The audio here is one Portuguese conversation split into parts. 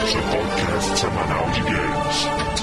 seu podcast semanal de games.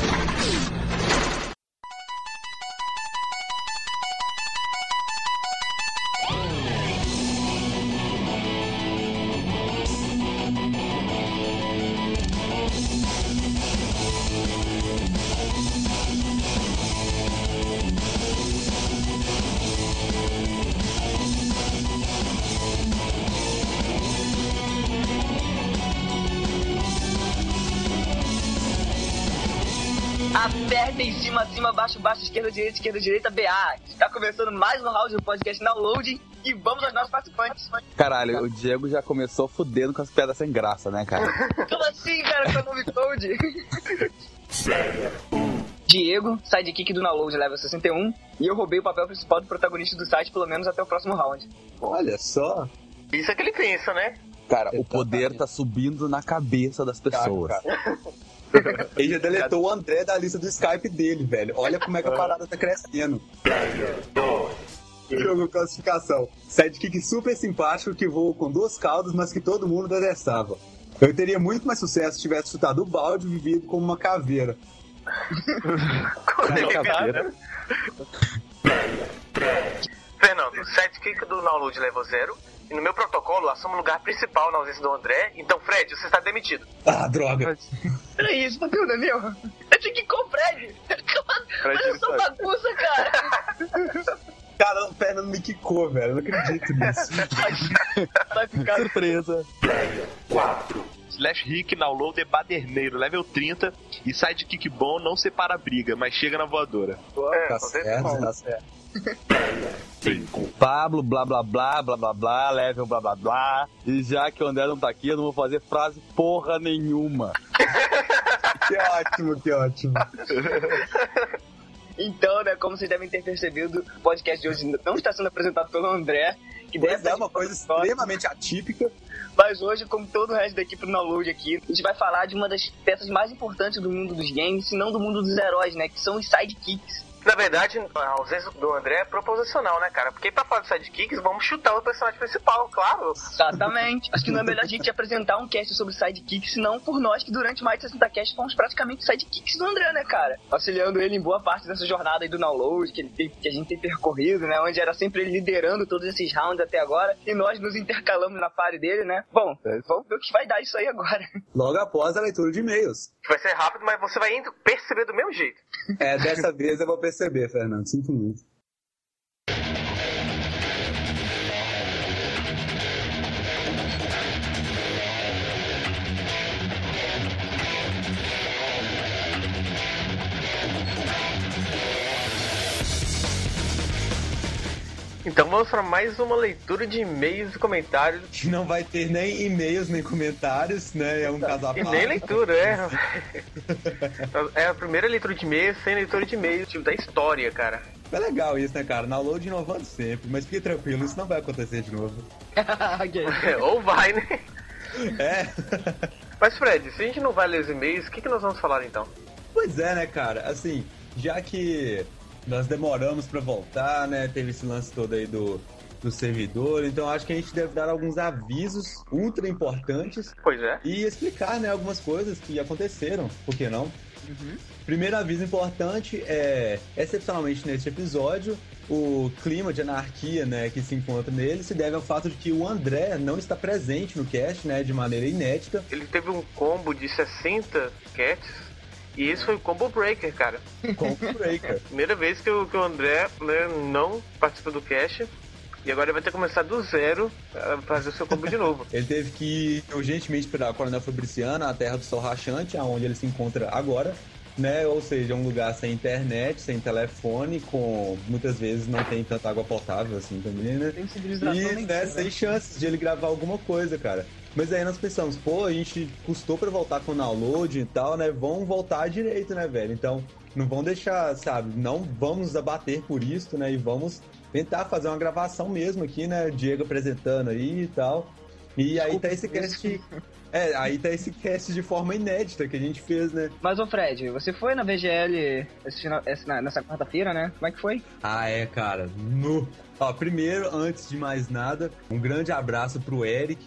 Aperta em cima, acima, baixo, baixo, esquerda, direita, BA. Está começando mais um round do podcast Download e vamos aos nossos participantes. Caralho, o Diego já começou fudendo com as piadas sem graça, né, cara? Como assim, cara, com o nome Toad? Diego, sidekick do Download level 61, e eu roubei o papel principal do protagonista do site pelo menos até o próximo round. Olha só. Isso é que ele pensa, né? Cara, o poder tá subindo na cabeça das pessoas. Ele já deletou o André da lista do Skype dele, velho. Olha como é que a parada tá crescendo. Jogo classificação. Sidekick super simpático que voa com 2 caudas, mas que todo mundo detestava. Eu teria muito mais sucesso se tivesse chutado o balde e vivido como uma caveira. Caveira? Fernando, sidekick do Download level 0. E no meu protocolo, assumo o lugar principal na ausência do André. Então, Fred, você está demitido. Ah, droga. Peraí, isso papel não é meu? Eu tinha que ir com o Fred. Olha essa bagunça, cara. Cara, o Fernando me quicou, velho. Eu não acredito nisso. Vai ficar Surpresa. 4. Slash Rick, Download é baderneiro, level 30. E sidekick bom não separa a briga, mas chega na voadora. Tá certo, tá certo. 5. Pablo, blá blá blá, blá blá blá, level blá blá blá. E já que o André não tá aqui, eu não vou fazer frase porra nenhuma. Que ótimo. Então, né, como vocês devem ter percebido, o podcast de hoje não está sendo apresentado pelo André, que deve É uma coisa extremamente atípica. Mas hoje, como todo o resto da equipe do Download aqui, a gente vai falar de uma das peças mais importantes do mundo dos games, se não do mundo dos heróis, né, que são os sidekicks. Na verdade, a ausência do André é proposicional, né, cara? Porque pra falar de sidekicks, vamos chutar o personagem principal, claro. Exatamente. Acho que não é melhor a gente apresentar um cast sobre sidekicks, senão por nós que durante mais de 60 casts fomos praticamente sidekicks do André, né, cara? Auxiliando ele em boa parte dessa jornada aí do Download que a gente tem percorrido, né? Onde era sempre ele liderando todos esses rounds até agora e nós nos intercalamos na party dele, né? Bom, vamos ver o que vai dar isso aí agora. Logo após a leitura de e-mails. Vai ser rápido, mas você vai indo perceber do mesmo jeito. Dessa vez eu vou perceber, Fernando. Sinto muito. Então vamos para mais uma leitura de e-mails e comentários. Que não vai ter nem e-mails, nem comentários, né? É um caso à E parte. nem leitura, É a primeira leitura de e-mails sem leitura de e-mails, tipo, da história, cara. É legal isso, né, cara? Download inovando sempre, mas fique tranquilo, isso não vai acontecer de novo. Ou vai, né? É. Mas Fred, se a gente não vai ler os e-mails, o que nós vamos falar então? Pois é, né, cara? Assim, já que nós demoramos pra voltar, né? Teve esse lance todo aí do servidor, então acho que a gente deve dar alguns avisos ultra importantes. Pois é. E explicar, né, algumas coisas que aconteceram, por que não? Primeiro aviso importante é, excepcionalmente neste episódio, o clima de anarquia, né, que se encontra nele se deve ao fato de que o André não está presente no cast, né, de maneira inédita. Ele teve um combo de 60 cats. E esse foi o Combo Breaker, cara. Combo Breaker. Primeira vez que o André, né, não participa do cast. E agora ele vai ter que começar do zero a fazer o seu combo de novo. Ele teve que ir urgentemente para a Coronel Fabriciana, a terra do Sol Rachante, aonde ele se encontra agora, né? Ou seja, um lugar sem internet, sem telefone, com muitas vezes não tem tanta água potável assim também, né? Tem civilização E, nem né, isso, sem chances de ele gravar alguma coisa, cara. Mas aí nós pensamos, pô, a gente custou pra voltar com o download e tal, né? Vão voltar direito, né, velho? Então, não vão deixar, sabe? Não vamos abater por isso, né? E vamos tentar fazer uma gravação mesmo aqui, né? O Diego apresentando aí e tal. E aí tá esse cast... aí tá esse cast de forma inédita que a gente fez, né? Mas, ô Fred, você foi na VGL nessa quarta-feira, né? Como é que foi? Ah, cara. Ó, primeiro, antes de mais nada, um grande abraço pro Eric,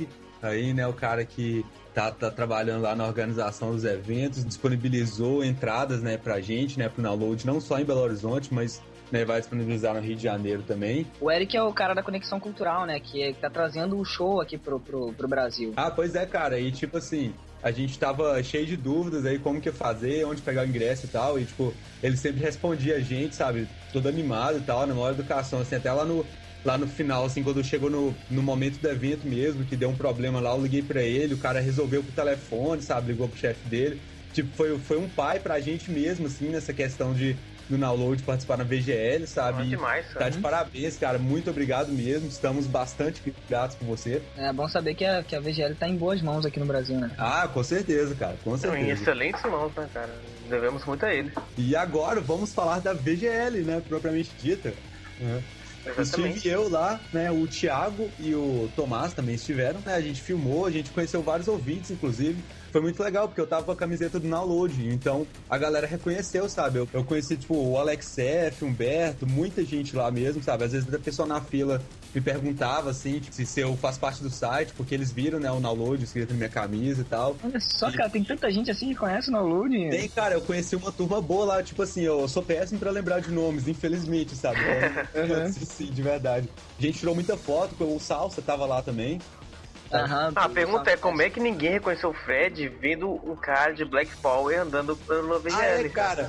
aí, né, o cara que tá trabalhando lá na organização dos eventos, disponibilizou entradas, né, pra gente, né, pro download, não só em Belo Horizonte, mas, né, vai disponibilizar no Rio de Janeiro também. O Eric é o cara da Conexão Cultural, né, que tá trazendo o show aqui pro Brasil. Ah, pois é, cara, e tipo assim, a gente tava cheio de dúvidas aí, como que ia fazer, onde pegar o ingresso e tal, e tipo, ele sempre respondia a gente, sabe, todo animado e tal, na maior educação, assim, até lá no final, assim, quando chegou no momento do evento mesmo, que deu um problema lá, eu liguei pra ele, o cara resolveu pro telefone, sabe, ligou pro chefe dele, tipo, foi um pai pra gente mesmo, assim, nessa questão do download, participar na VGL, sabe? É demais, tá de parabéns, cara. Muito obrigado mesmo. Estamos bastante gratos por você. É bom saber que a VGL tá em boas mãos aqui no Brasil, né? Ah, com certeza, cara. Com certeza. Em excelentes mãos, né, cara? Devemos muito a ele. E agora vamos falar da VGL, né? Propriamente dita. Estive eu lá, né? O Thiago e o Tomás também estiveram, né? A gente filmou, a gente conheceu vários ouvintes, inclusive. Foi muito legal, porque eu tava com a camiseta do Download, então a galera reconheceu, sabe? Eu conheci, tipo, o Alex F, Humberto, muita gente lá mesmo, sabe? Às vezes a pessoa na fila me perguntava, assim, tipo, se eu faço parte do site, porque eles viram, né, o Download escrito na minha camisa e tal. Olha só, cara, tem tanta gente assim que conhece o Download. Tem, cara, eu conheci uma turma boa lá, tipo assim, eu sou péssimo pra lembrar de nomes, infelizmente, sabe? Sim, de verdade. A gente tirou muita foto, o Salsa tava lá também. A pergunta é como é que ninguém reconheceu o Fred vendo um cara de Black Power andando pelo VGL, cara.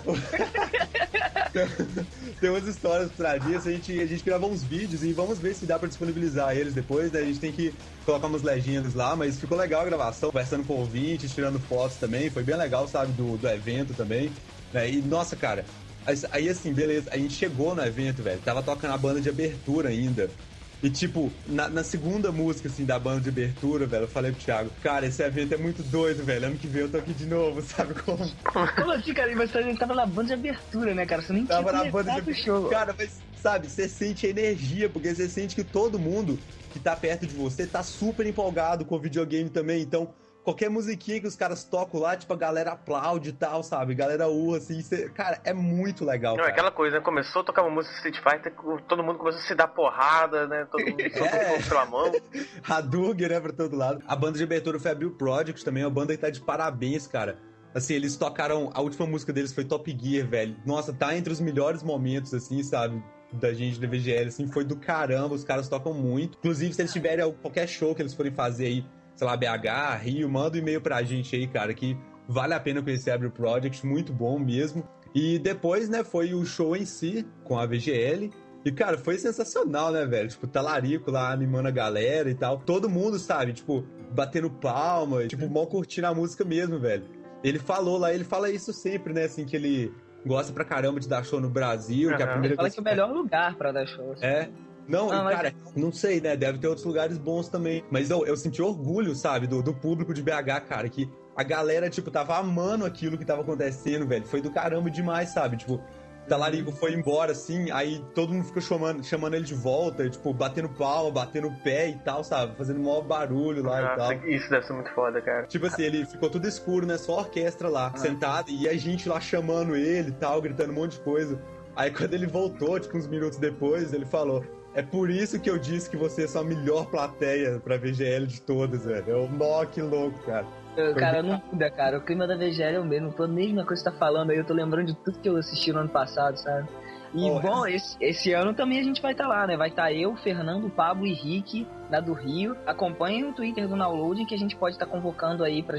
Tem umas histórias por trás disso, a gente gravou uns vídeos e vamos ver se dá pra disponibilizar eles depois, né? A gente tem que colocar umas legendas lá, mas ficou legal a gravação, conversando com ouvintes, tirando fotos também, foi bem legal, sabe, do evento também, né? E, nossa, cara, aí assim, beleza, a gente chegou no evento, velho, tava tocando a banda de abertura ainda. E, tipo, na segunda música, assim, da banda de abertura, velho, eu falei pro Thiago, cara, esse evento é muito doido, velho, ano que vem eu tô aqui de novo, sabe como? Como assim, cara? Mas você tava na banda de abertura, né, cara? Você nem tava tinha na banda de show. Cara, mas, sabe, você sente a energia, porque você sente que todo mundo que tá perto de você tá super empolgado com o videogame também, então... Qualquer musiquinha que os caras tocam lá, tipo, a galera aplaude e tal, sabe? Galera urra, assim, cara, é muito legal, cara. É aquela coisa, né? Começou a tocar uma música Street Fighter, todo mundo começou a se dar porrada, né? Todo mundo pela mão. Hadouken, né, pra todo lado. A banda de abertura foi a Bill Project também, uma banda que tá de parabéns, cara. Assim, eles tocaram, a última música deles foi Top Gear, velho. Nossa, tá entre os melhores momentos, assim, sabe? Da gente da VGL, assim, foi do caramba, os caras tocam muito. Inclusive, se eles tiverem qualquer show que eles forem fazer aí, sei lá, BH, Rio, manda um e-mail pra gente aí, cara, que vale a pena conhecer a Bill Project, muito bom mesmo. E depois, né, foi o show em si, com a VGL. E, cara, foi sensacional, né, velho? Tipo, talarico lá animando a galera e tal. Todo mundo, sabe, tipo, batendo palma, tipo, mal curtindo a música mesmo, velho. Ele falou lá, ele fala isso sempre, né, assim, que ele gosta pra caramba de dar show no Brasil, que a primeira ele fala vez... que é o melhor lugar pra dar show. Assim. É. Não, cara, mas... não sei, né? Deve ter outros lugares bons também. Mas eu senti orgulho, sabe, do público de BH, cara, que a galera, tipo, tava amando aquilo que tava acontecendo, velho. Foi do caramba demais, sabe? Tipo, Talarico foi embora, assim, aí todo mundo ficou chamando ele de volta, tipo, batendo palma, batendo pé e tal, sabe? Fazendo maior barulho lá e tal. Isso deve ser muito foda, cara. Tipo assim, ele ficou tudo escuro, né? Só a orquestra lá, sentada, e a gente lá chamando ele e tal, gritando um monte de coisa. Aí quando ele voltou, tipo, uns minutos depois, ele falou... É por isso que eu disse que vocês são a melhor plateia pra VGL de todas, velho. Eu, nó, que louco, cara. Cara, não muda, cara. O clima da VGL é o mesmo. A mesma coisa que você tá falando aí. Eu tô lembrando de tudo que eu assisti no ano passado, sabe? E, bom, esse ano também a gente vai estar lá, né? Vai estar eu, Fernando, Pablo e Rick, lá do Rio. Acompanhem o Twitter do Download, que a gente pode estar convocando aí pra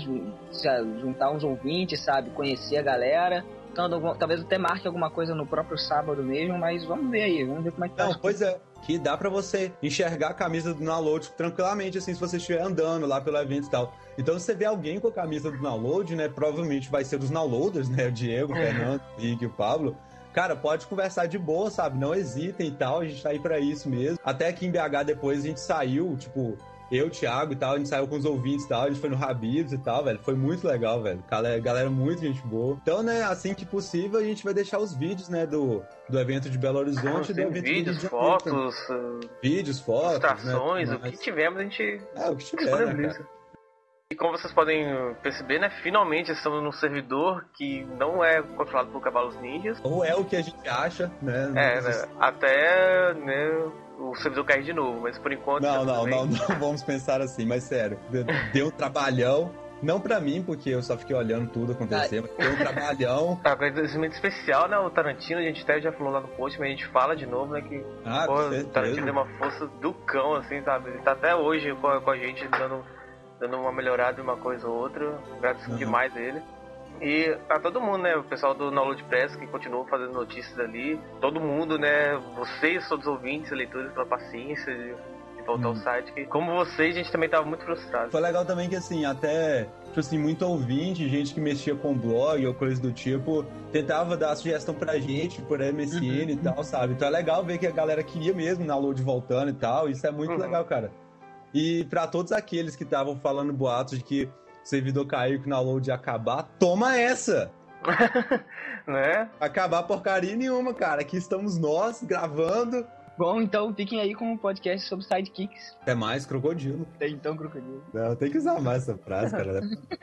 juntar uns ouvintes, sabe? Conhecer a galera. Talvez até marque alguma coisa no próprio sábado mesmo, mas vamos ver aí, vamos ver como é que tá. Não, pois é, que dá pra você enxergar a camisa do Download tranquilamente, assim, se você estiver andando lá pelo evento e tal. Então, se você vê alguém com a camisa do Download, né, provavelmente vai ser dos Downloaders, né, o Diego, o Fernando, o Rick e o Pablo. Cara, pode conversar de boa, sabe, não hesitem e tal, a gente tá aí pra isso mesmo. Até aqui em BH depois a gente saiu, tipo... Eu, Thiago e tal, a gente saiu com os ouvintes e tal, a gente foi no Habib's e tal, velho. Foi muito legal, velho. Galera muito gente boa. Então, né, assim que possível, a gente vai deixar os vídeos, né, do evento de Belo Horizonte. Sim, do evento vídeos, do fotos, vídeos, fotos, ilustrações, né, o que tivermos a gente o que tiver, né, cara? E como vocês podem perceber, né, finalmente estamos num servidor que não é controlado por cavalos ninjas. Ou é o que a gente acha, né? Até, né, o servidor cair de novo, mas por enquanto... Não vamos pensar assim, mas sério, deu um trabalhão, não pra mim, porque eu só fiquei olhando tudo acontecer, mas deu um trabalhão. Agradecimento especial, né, o Tarantino, a gente até já falou lá no post, mas a gente fala de novo, né, que o Tarantino deu uma força do cão, assim, sabe, ele tá até hoje com a gente dando uma melhorada em uma coisa ou outra, agradeço demais a ele. E a todo mundo, né, o pessoal do Download Press que continua fazendo notícias ali, todo mundo, né, vocês, todos os ouvintes, leitores, pela paciência de voltar ao site, que como vocês, a gente também tava muito frustrado. Foi legal também que, assim, até, tipo assim, muito ouvinte, gente que mexia com blog ou coisa do tipo, tentava dar sugestão pra gente por MSN e tal, sabe? Então é legal ver que a galera queria mesmo o download voltando e tal, isso é muito legal, cara. E pra todos aqueles que estavam falando boatos de que o servidor caiu, que o download ia acabar, toma essa! Né? Acabar porcaria nenhuma, cara. Aqui estamos nós, gravando. Bom, então fiquem aí com um podcast sobre sidekicks. É mais crocodilo. Então, crocodilo. Não, tem que usar mais essa frase, cara.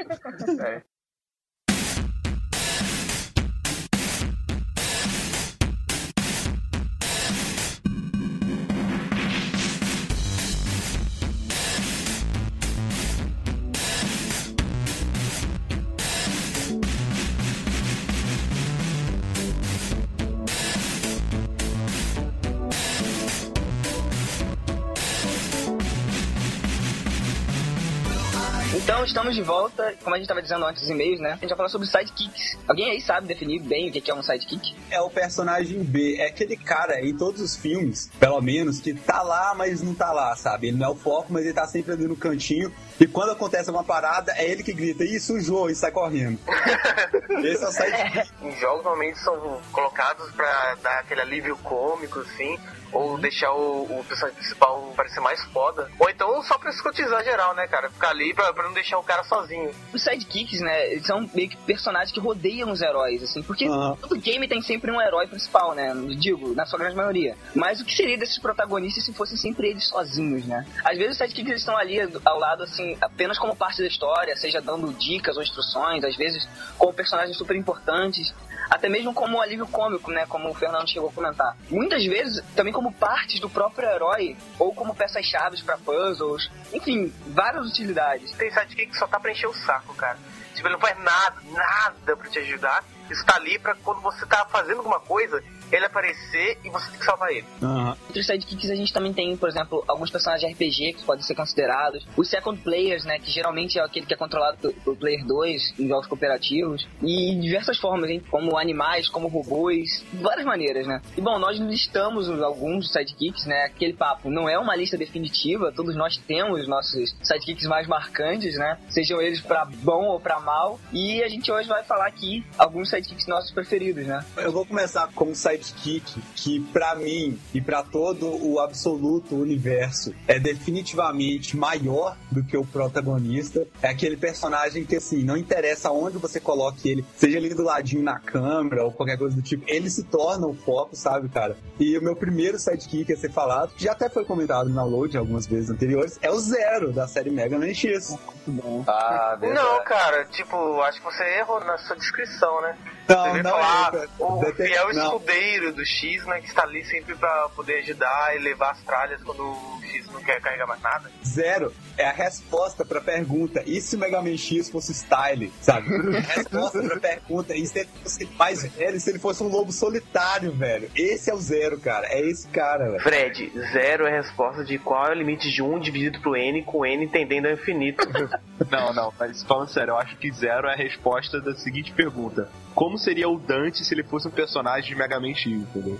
Então, estamos de volta. Como a gente estava dizendo antes nos e-mails, né? A gente vai falar sobre sidekicks. Alguém aí sabe definir bem o que é um sidekick? É o personagem B. É aquele cara em todos os filmes, pelo menos, que tá lá, mas não tá lá, sabe? Ele não é o foco, mas ele tá sempre ali no cantinho. E quando acontece uma parada, é ele que grita, ih, sujou, e sai correndo. Esse é o sidekick. Em jogos, normalmente são colocados pra dar aquele alívio cômico, assim, ou deixar o personagem principal parecer mais foda. Ou então só pra escrotizar geral, né, cara? Ficar ali pra não deixar o cara sozinho. Os sidekicks, né, eles são meio que personagens que rodeiam os heróis, assim, porque todo game tem sempre um herói principal, né, digo, na sua grande maioria. Mas o que seria desses protagonistas se fossem sempre eles sozinhos, né? Às vezes os sidekicks eles estão ali ao lado, assim, apenas como parte da história, seja dando dicas ou instruções, às vezes como personagens super importantes, até mesmo como um alívio cômico, né, como o Fernando chegou a comentar. Muitas vezes também como partes do próprio herói, ou como peças-chave para puzzles, enfim, várias utilidades. Tem sidekick que só tá pra encher o saco, cara. Tipo, ele não faz nada pra te ajudar. Isso tá ali pra quando você tá fazendo alguma coisa, ele aparecer e você tem que salvar ele. Entre os sidekicks a gente também tem, por exemplo, alguns personagens de RPG que podem ser considerados. Os second players, né, que geralmente é aquele que é controlado pelo player 2 em jogos cooperativos. E diversas formas, hein, como animais, como robôs, de várias maneiras, né. E bom, nós listamos alguns sidekicks, né, aquele papo não é uma lista definitiva, todos nós temos nossos sidekicks mais marcantes, né, sejam eles pra bom ou pra mal. E a gente hoje vai falar aqui alguns sidekicks nossos preferidos, né. Eu vou começar com um sidekick que pra mim e pra todo o absoluto universo é definitivamente maior do que o protagonista. É aquele personagem que, assim, não interessa onde você coloque ele, seja ali do ladinho na câmera ou qualquer coisa do tipo, ele se torna o foco, sabe, cara? E o meu primeiro sidekick a ser falado, que já até foi comentado no download algumas vezes anteriores, é o Zero, da série Mega Man X. Muito bom. Não, cara, tipo, acho que você errou na sua descrição, né? Não, falar o fiel escudeiro do X, né, que está ali sempre pra poder ajudar e levar as tralhas quando o X não quer carregar mais nada. Zero é a resposta pra pergunta, e se o Mega Man X fosse style, sabe? A resposta pra pergunta, e se ele fosse mais velho, se ele fosse um lobo solitário, velho. Esse é o Zero, cara. É esse cara, velho. Fred, Zero é a resposta de qual é o limite de 1 dividido pro N, com N tendendo ao infinito. Não, mas falando sério, eu acho que Zero é a resposta da seguinte pergunta: como seria o Dante se ele fosse um personagem de Mega Man X, entendeu?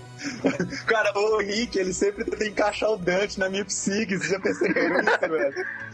Cara, o Rick, ele sempre tenta encaixar o Dante na minha psique, você já percebeu isso, velho?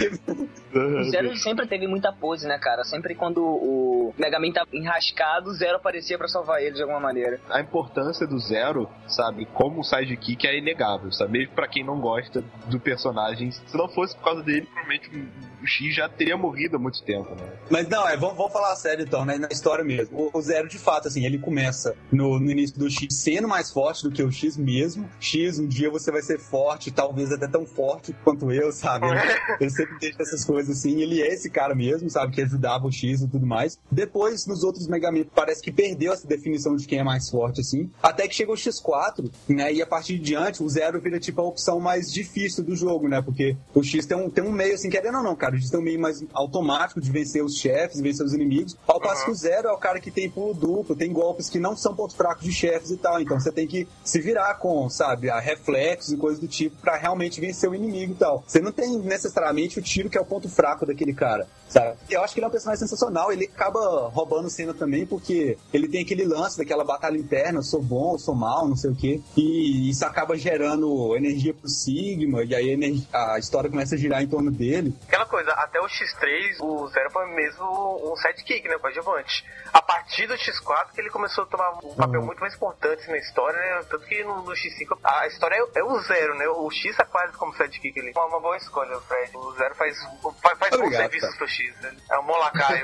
O Zero sempre teve muita pose, né, cara? Sempre quando o Mega Man tava enrascado, o Zero aparecia pra salvar ele de alguma maneira. A importância do Zero, sabe, como sidekick é inegável, sabe? Mesmo pra quem não gosta do personagem, se não fosse por causa dele, provavelmente o X já teria morrido há muito tempo, né? Mas não, vamos falar sério então, né? Na história mesmo. O Zero, de fato, assim, ele começa no início do X sendo mais forte do que o X mesmo. X, um dia você vai ser forte, talvez até tão forte quanto eu, sabe? Ele sempre deixa essas coisas coisa assim. Ele é esse cara mesmo, sabe? Que ajudava o X e tudo mais. Depois, nos outros Mega Man, parece que perdeu essa definição de quem é mais forte, assim. Até que chegou o X4, né? E a partir de diante, o Zero vira, tipo, a opção mais difícil do jogo, né? Porque o X tem um meio, assim, querendo ou não, cara. O X tem um meio mais automático de vencer os chefes, vencer os inimigos. Ao passo que o Zero é o cara que tem pulo duplo, tem golpes que não são pontos fracos de chefes e tal. Então você tem que se virar com, sabe, a reflexos e coisas do tipo pra realmente vencer o inimigo e tal. Você não tem necessariamente o tiro que é o ponto fraco daquele cara, sabe? Eu acho que ele é um personagem sensacional. Ele acaba roubando cena também porque ele tem aquele lance daquela batalha interna, eu sou bom, eu sou mal, não sei o quê. E isso acaba gerando energia pro Sigma, e aí a história começa a girar em torno dele. Aquela coisa, até o X3, o Zero foi mesmo um sidekick, né, coadjuvante. A partir do X4 que ele começou a tomar um papel muito mais importante na história, né? Tanto que no X5 a história é o Zero, né? O X tá quase como sidekick ali. Uma boa escolha, o Fred. O Zero faz bons serviços pro X, né? É um molacaio.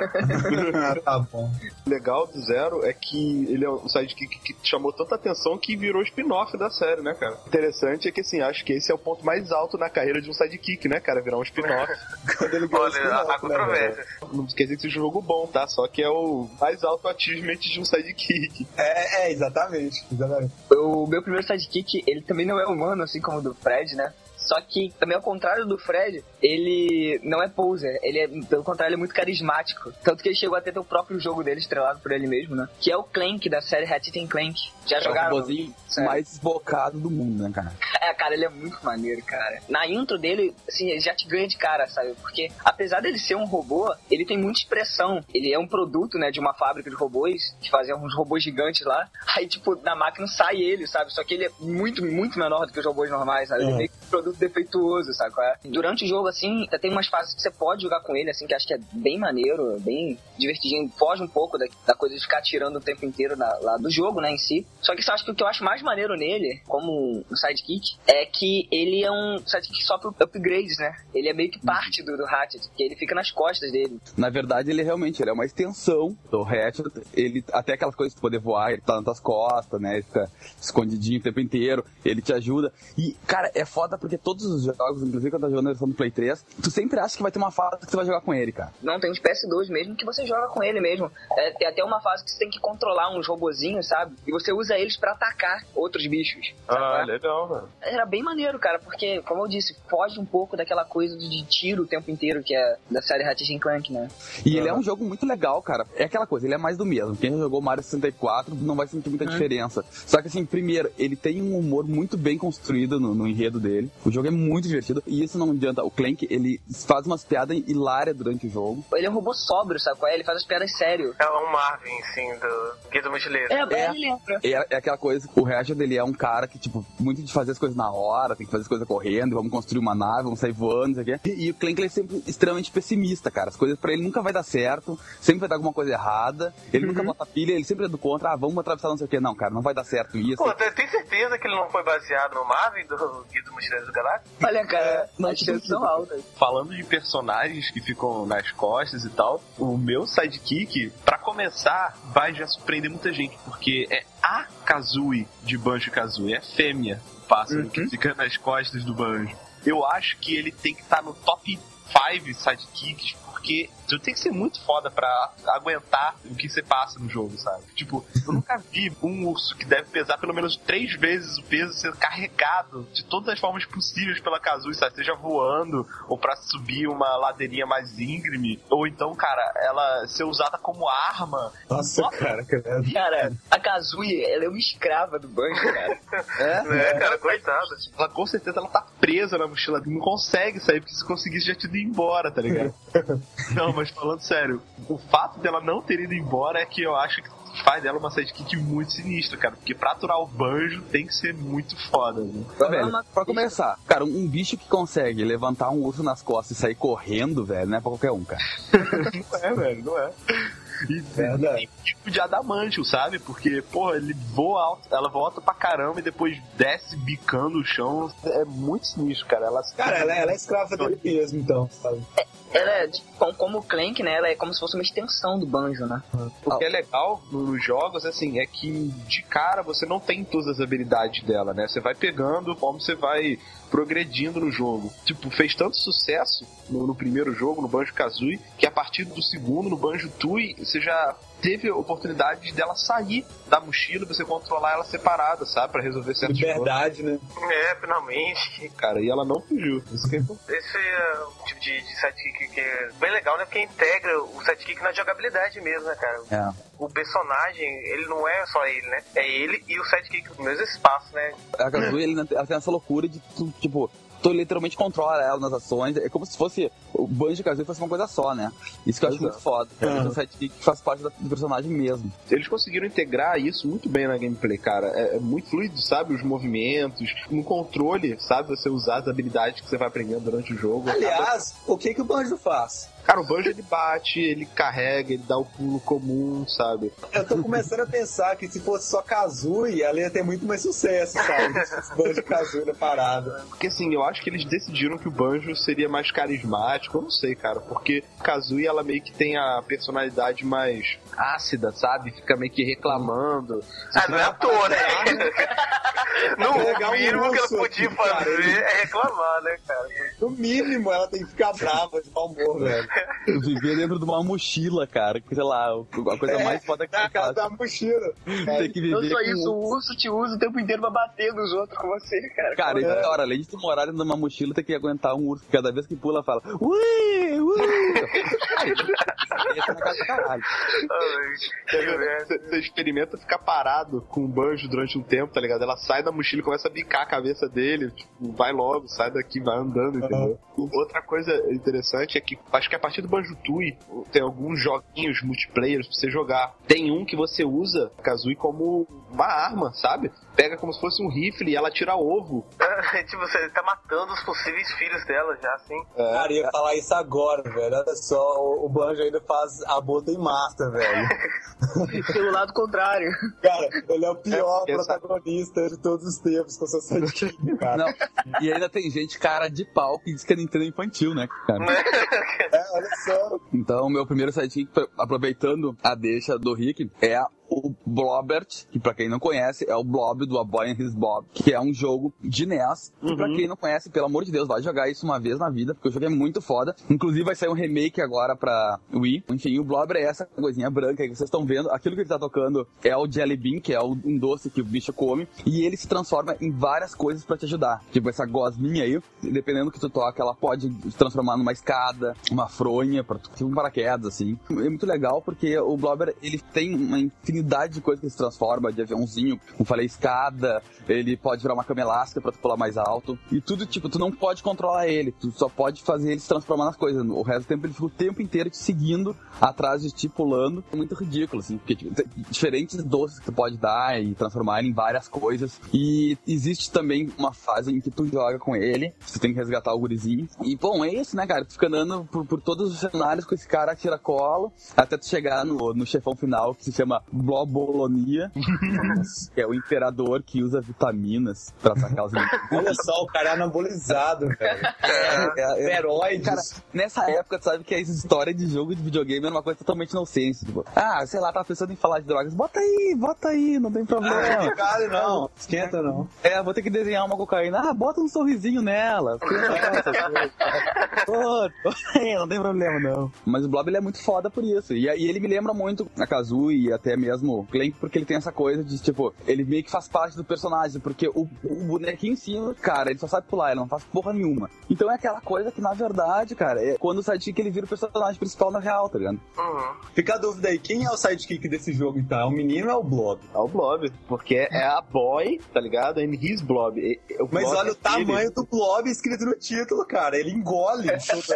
Tá bom. O legal do Zero é que ele é um sidekick que chamou tanta atenção que virou spin-off da série, né, cara? Interessante é que, assim, acho que esse é o ponto mais alto na carreira de um sidekick, né, cara? Virar um spin-off. Quando ele olha, a controvérsia. Né, não quer dizer que seja um jogo bom, tá? Só que é o mais alto achievement de um sidekick. Exatamente. O meu primeiro sidekick, ele também não é humano, assim como o do Fred, né? Só que, também ao contrário do Fred, ele não é poser. Ele é, pelo contrário, ele é muito carismático. Tanto que ele chegou a ter o próprio jogo dele, estrelado por ele mesmo, né? Que é o Clank, da série Ratchet & Clank. Já jogaram? É o robôzinho mais desbocado do mundo, né, cara? Cara, ele é muito maneiro, cara. Na intro dele, assim, ele já te ganha de cara, sabe? Porque, apesar dele ser um robô, ele tem muita expressão. Ele é um produto, né, de uma fábrica de robôs, que fazia uns robôs gigantes lá. Aí, tipo, na máquina sai ele, sabe? Só que ele é muito, muito menor do que os robôs normais, sabe? Ele é meio que um produto defeituoso, sabe? Durante o jogo, assim, tem umas fases que você pode jogar com ele, assim, que acho que é bem maneiro, bem divertidinho. Foge um pouco da coisa de ficar tirando o tempo inteiro lá do jogo, né, em si. Só que o que eu acho mais maneiro nele, como um sidekick, é que ele é um sidekick só pro upgrades, né? Ele é meio que parte do Ratchet, porque ele fica nas costas dele. Na verdade, ele é uma extensão do Ratchet. Ele, até aquelas coisas de poder voar, ele tá nas tuas costas, né? Ele fica escondidinho o tempo inteiro, ele te ajuda. E, cara, é foda porque todos os jogos, inclusive quando tá jogando a versão do Play 3, tu sempre acha que vai ter uma fase que você vai jogar com ele, cara. Não, tem uns PS2 mesmo que você joga com ele mesmo. Tem até uma fase que você tem que controlar uns robozinhos, sabe? E você usa eles pra atacar outros bichos. Sabe? Legal, mano. Era bem maneiro, cara, porque, como eu disse, foge um pouco daquela coisa de tiro o tempo inteiro que é da série Ratchet & Clank, né? E ele é um jogo muito legal, cara. É aquela coisa, ele é mais do mesmo. Quem já jogou Mario 64 não vai sentir muita diferença. Só que, assim, primeiro, ele tem um humor muito bem construído no enredo dele. O jogo é muito divertido. E isso não adianta. O Clank, ele faz umas piadas hilárias durante o jogo. Ele é um robô sóbrio, sabe qual é? Ele faz as piadas sério. É um Marvin, sim, do Guia do Mochileiro. Ele lembra. É aquela coisa, o Ratchet, ele é um cara que, tipo, muito de fazer as coisas na hora, tem que fazer as coisas correndo, vamos construir uma nave, vamos sair voando, não sei o quê. E o Clank, ele é sempre extremamente pessimista, cara. As coisas pra ele nunca vai dar certo, sempre vai dar alguma coisa errada, ele nunca bota pilha, ele sempre é do contra, vamos atravessar não sei o quê. Não, cara, não vai dar certo isso. Pô, tem certeza que ele não foi baseado no Marvin do Guia do Mochileiro do Galáctico? Olha, cara, as chances são altas. Falando de personagens que ficam nas costas e tal, o meu sidekick, pra começar, vai já surpreender muita gente, porque é a Kazooie de Banjo-Kazooie, é fêmea, o pássaro que fica nas costas do Banjo. Eu acho que ele tem que estar no top 5 sidekicks, porque tu tem que ser muito foda pra aguentar o que você passa no jogo, sabe? Tipo, eu nunca vi um urso que deve pesar pelo menos 3 vezes o peso sendo carregado de todas as formas possíveis pela Kazooie, sabe? Seja voando, ou pra subir uma ladeirinha mais íngreme, ou então, cara, ela ser usada como arma. Nossa. Cara, a Kazooie, ela é uma escrava do Banjo, cara. Cara, coitada. Ela, com certeza, ela tá presa na mochila, não consegue sair, porque se conseguisse já tinha ido embora, tá ligado? Não, mas falando sério, o fato dela não ter ido embora é que eu acho que faz dela uma sidekick muito sinistra, cara. Porque pra aturar o Banjo tem que ser muito foda, né? Velho, pra começar, cara, um bicho que consegue levantar um urso nas costas e sair correndo, velho, não é pra qualquer um, cara. Não é, velho, não é. E tem tipo de adamantio, sabe? Porque, porra, ele voa alto, ela volta pra caramba e depois desce bicando o chão. É muito sinistro, cara. Ela é escrava dele mesmo, então, sabe? ela é, como o Clank, né? Ela é como se fosse uma extensão do Banjo, né? O que é legal nos jogos, assim, é que de cara você não tem todas as habilidades dela, né? Você vai pegando como você vai progredindo no jogo. Tipo, fez tanto sucesso no primeiro jogo, no Banjo-Kazooie, que a partir do segundo, no Banjo-Tooie, você já teve a oportunidade dela sair da mochila e você controlar ela separada, sabe? Pra resolver certos Verdade, né? Finalmente. Cara, e ela não fugiu. Isso que é bom. Esse é um tipo de sidekick que é bem legal, né? Porque integra o sidekick na jogabilidade mesmo, né, cara? O personagem, ele não é só ele, né? É ele e o sidekick no mesmo espaço, né? A Kazooie, ela tem essa loucura de, tipo... Tu literalmente controla ela nas ações. É como se fosse o Banjo e Kazooie fosse uma coisa só, né? Isso que eu acho muito foda. O sidekick faz parte do personagem mesmo. Eles conseguiram integrar isso muito bem na gameplay, cara. É muito fluido, sabe? Os movimentos. No controle, sabe? Você usar as habilidades que você vai aprendendo durante o jogo. Aliás, o que o Banjo faz? Cara, o Banjo ele bate, ele carrega, ele dá o pulo comum, sabe? Eu tô começando a pensar que se fosse só Kazooie, ela ia ter muito mais sucesso, sabe? Esse Banjo e Kazooie na parada. Porque assim, eu acho que eles decidiram que o Banjo seria mais carismático, eu não sei, cara, porque Kazooie ela meio que tem a personalidade mais ácida, sabe? Fica meio que reclamando. Não é à toa, né? No mínimo que ela podia fazer é reclamar, né, cara? No mínimo ela tem que ficar brava de mau humor, velho. Viver dentro de uma mochila, cara. Sei lá, a coisa mais foda que você faz. Da mochila. Tem que viver não só isso, o urso te usa o tempo inteiro pra bater nos outros com você, cara. Cara, e pior, além de tu morar dentro de uma mochila, tem que aguentar um urso. Cada vez que pula, fala ui, ui. Isso é na casa do caralho. Você experimenta ficar parado com o Banjo durante um tempo, tá ligado? Ela sai da mochila e começa a bicar a cabeça dele. Tipo, vai logo, sai daqui, vai andando, entendeu? Outra coisa interessante é que acho que a partir do Banjo-Tooie tem alguns joguinhos multiplayer pra você jogar. Tem um que você usa Kazooie como uma arma, sabe? Pega como se fosse um rifle e ela tira ovo. Tipo, você tá matando os possíveis filhos dela já, assim. Cara, eu ia falar isso agora, velho. Olha só, o Banjo ainda faz aborto em massa, velho. Pelo lado contrário. Cara, ele é o pior protagonista de todos os tempos com seu sidekick, cara. Não, e ainda tem gente cara de pau que diz que é Nintendo infantil, né, cara? Olha só. Então, meu primeiro sidekick, aproveitando a deixa do Rick, é o Blobbert, que pra quem não conhece, é o Blob do A Boy and His Blob, que é um jogo de NES, que pra quem não conhece, pelo amor de Deus, vai jogar isso uma vez na vida, porque o jogo é muito foda. Inclusive vai sair um remake agora pra Wii. Enfim, o Blobber é essa coisinha branca que vocês estão vendo. Aquilo que ele tá tocando é o Jelly Bean, que é um doce que o bicho come, e ele se transforma em várias coisas pra te ajudar. Tipo, essa gosminha aí, dependendo do que tu toca, ela pode se transformar numa escada, uma fronha, tipo um paraquedas, assim. É muito legal, porque o Blobber, ele tem uma infinidade de coisas que se transforma, de aviãozinho, como falei, escada, ele pode virar uma cama elástica pra tu pular mais alto, e tudo, tipo, tu não pode controlar ele, tu só pode fazer ele se transformar nas coisas. O resto do tempo ele fica o tempo inteiro te seguindo, atrás de ti, pulando. É muito ridículo, assim, porque tipo, tem diferentes doces que tu pode dar e transformar ele em várias coisas, e existe também uma fase em que tu joga com ele, você tem que resgatar o gurizinho, e bom, é isso, né, cara, tu fica andando por todos os cenários com esse cara a tiracolo, até tu chegar no chefão final, que se chama Blobolonia, que é o imperador que usa vitaminas pra atacar os inimigos. Olha só, o cara é anabolizado, velho. Heróides. Cara, nessa época, tu sabe que a história de jogo de videogame era uma coisa totalmente nonsense. Tipo, sei lá, tava pensando em falar de drogas. Bota aí, não tem problema. Cara, não, esquenta não. Vou ter que desenhar uma cocaína. Bota um sorrisinho nela. Não tem problema, não. Mas o Blob, ele é muito foda por isso. E ele me lembra muito a Kazooie e até mesmo o Clank, porque ele tem essa coisa de, tipo, ele meio que faz parte do personagem, porque o bonequinho em cima, cara, ele só sabe pular, ele não faz porra nenhuma. Então é aquela coisa que, na verdade, cara, é quando o sidekick ele vira o personagem principal na real, tá ligado? Fica a dúvida aí, quem é o sidekick desse jogo, então? É o menino ou é o Blob? É o Blob, porque é a Boy, tá ligado? And his Blob. Mas olha o tamanho do Blob escrito no título, cara, ele engole.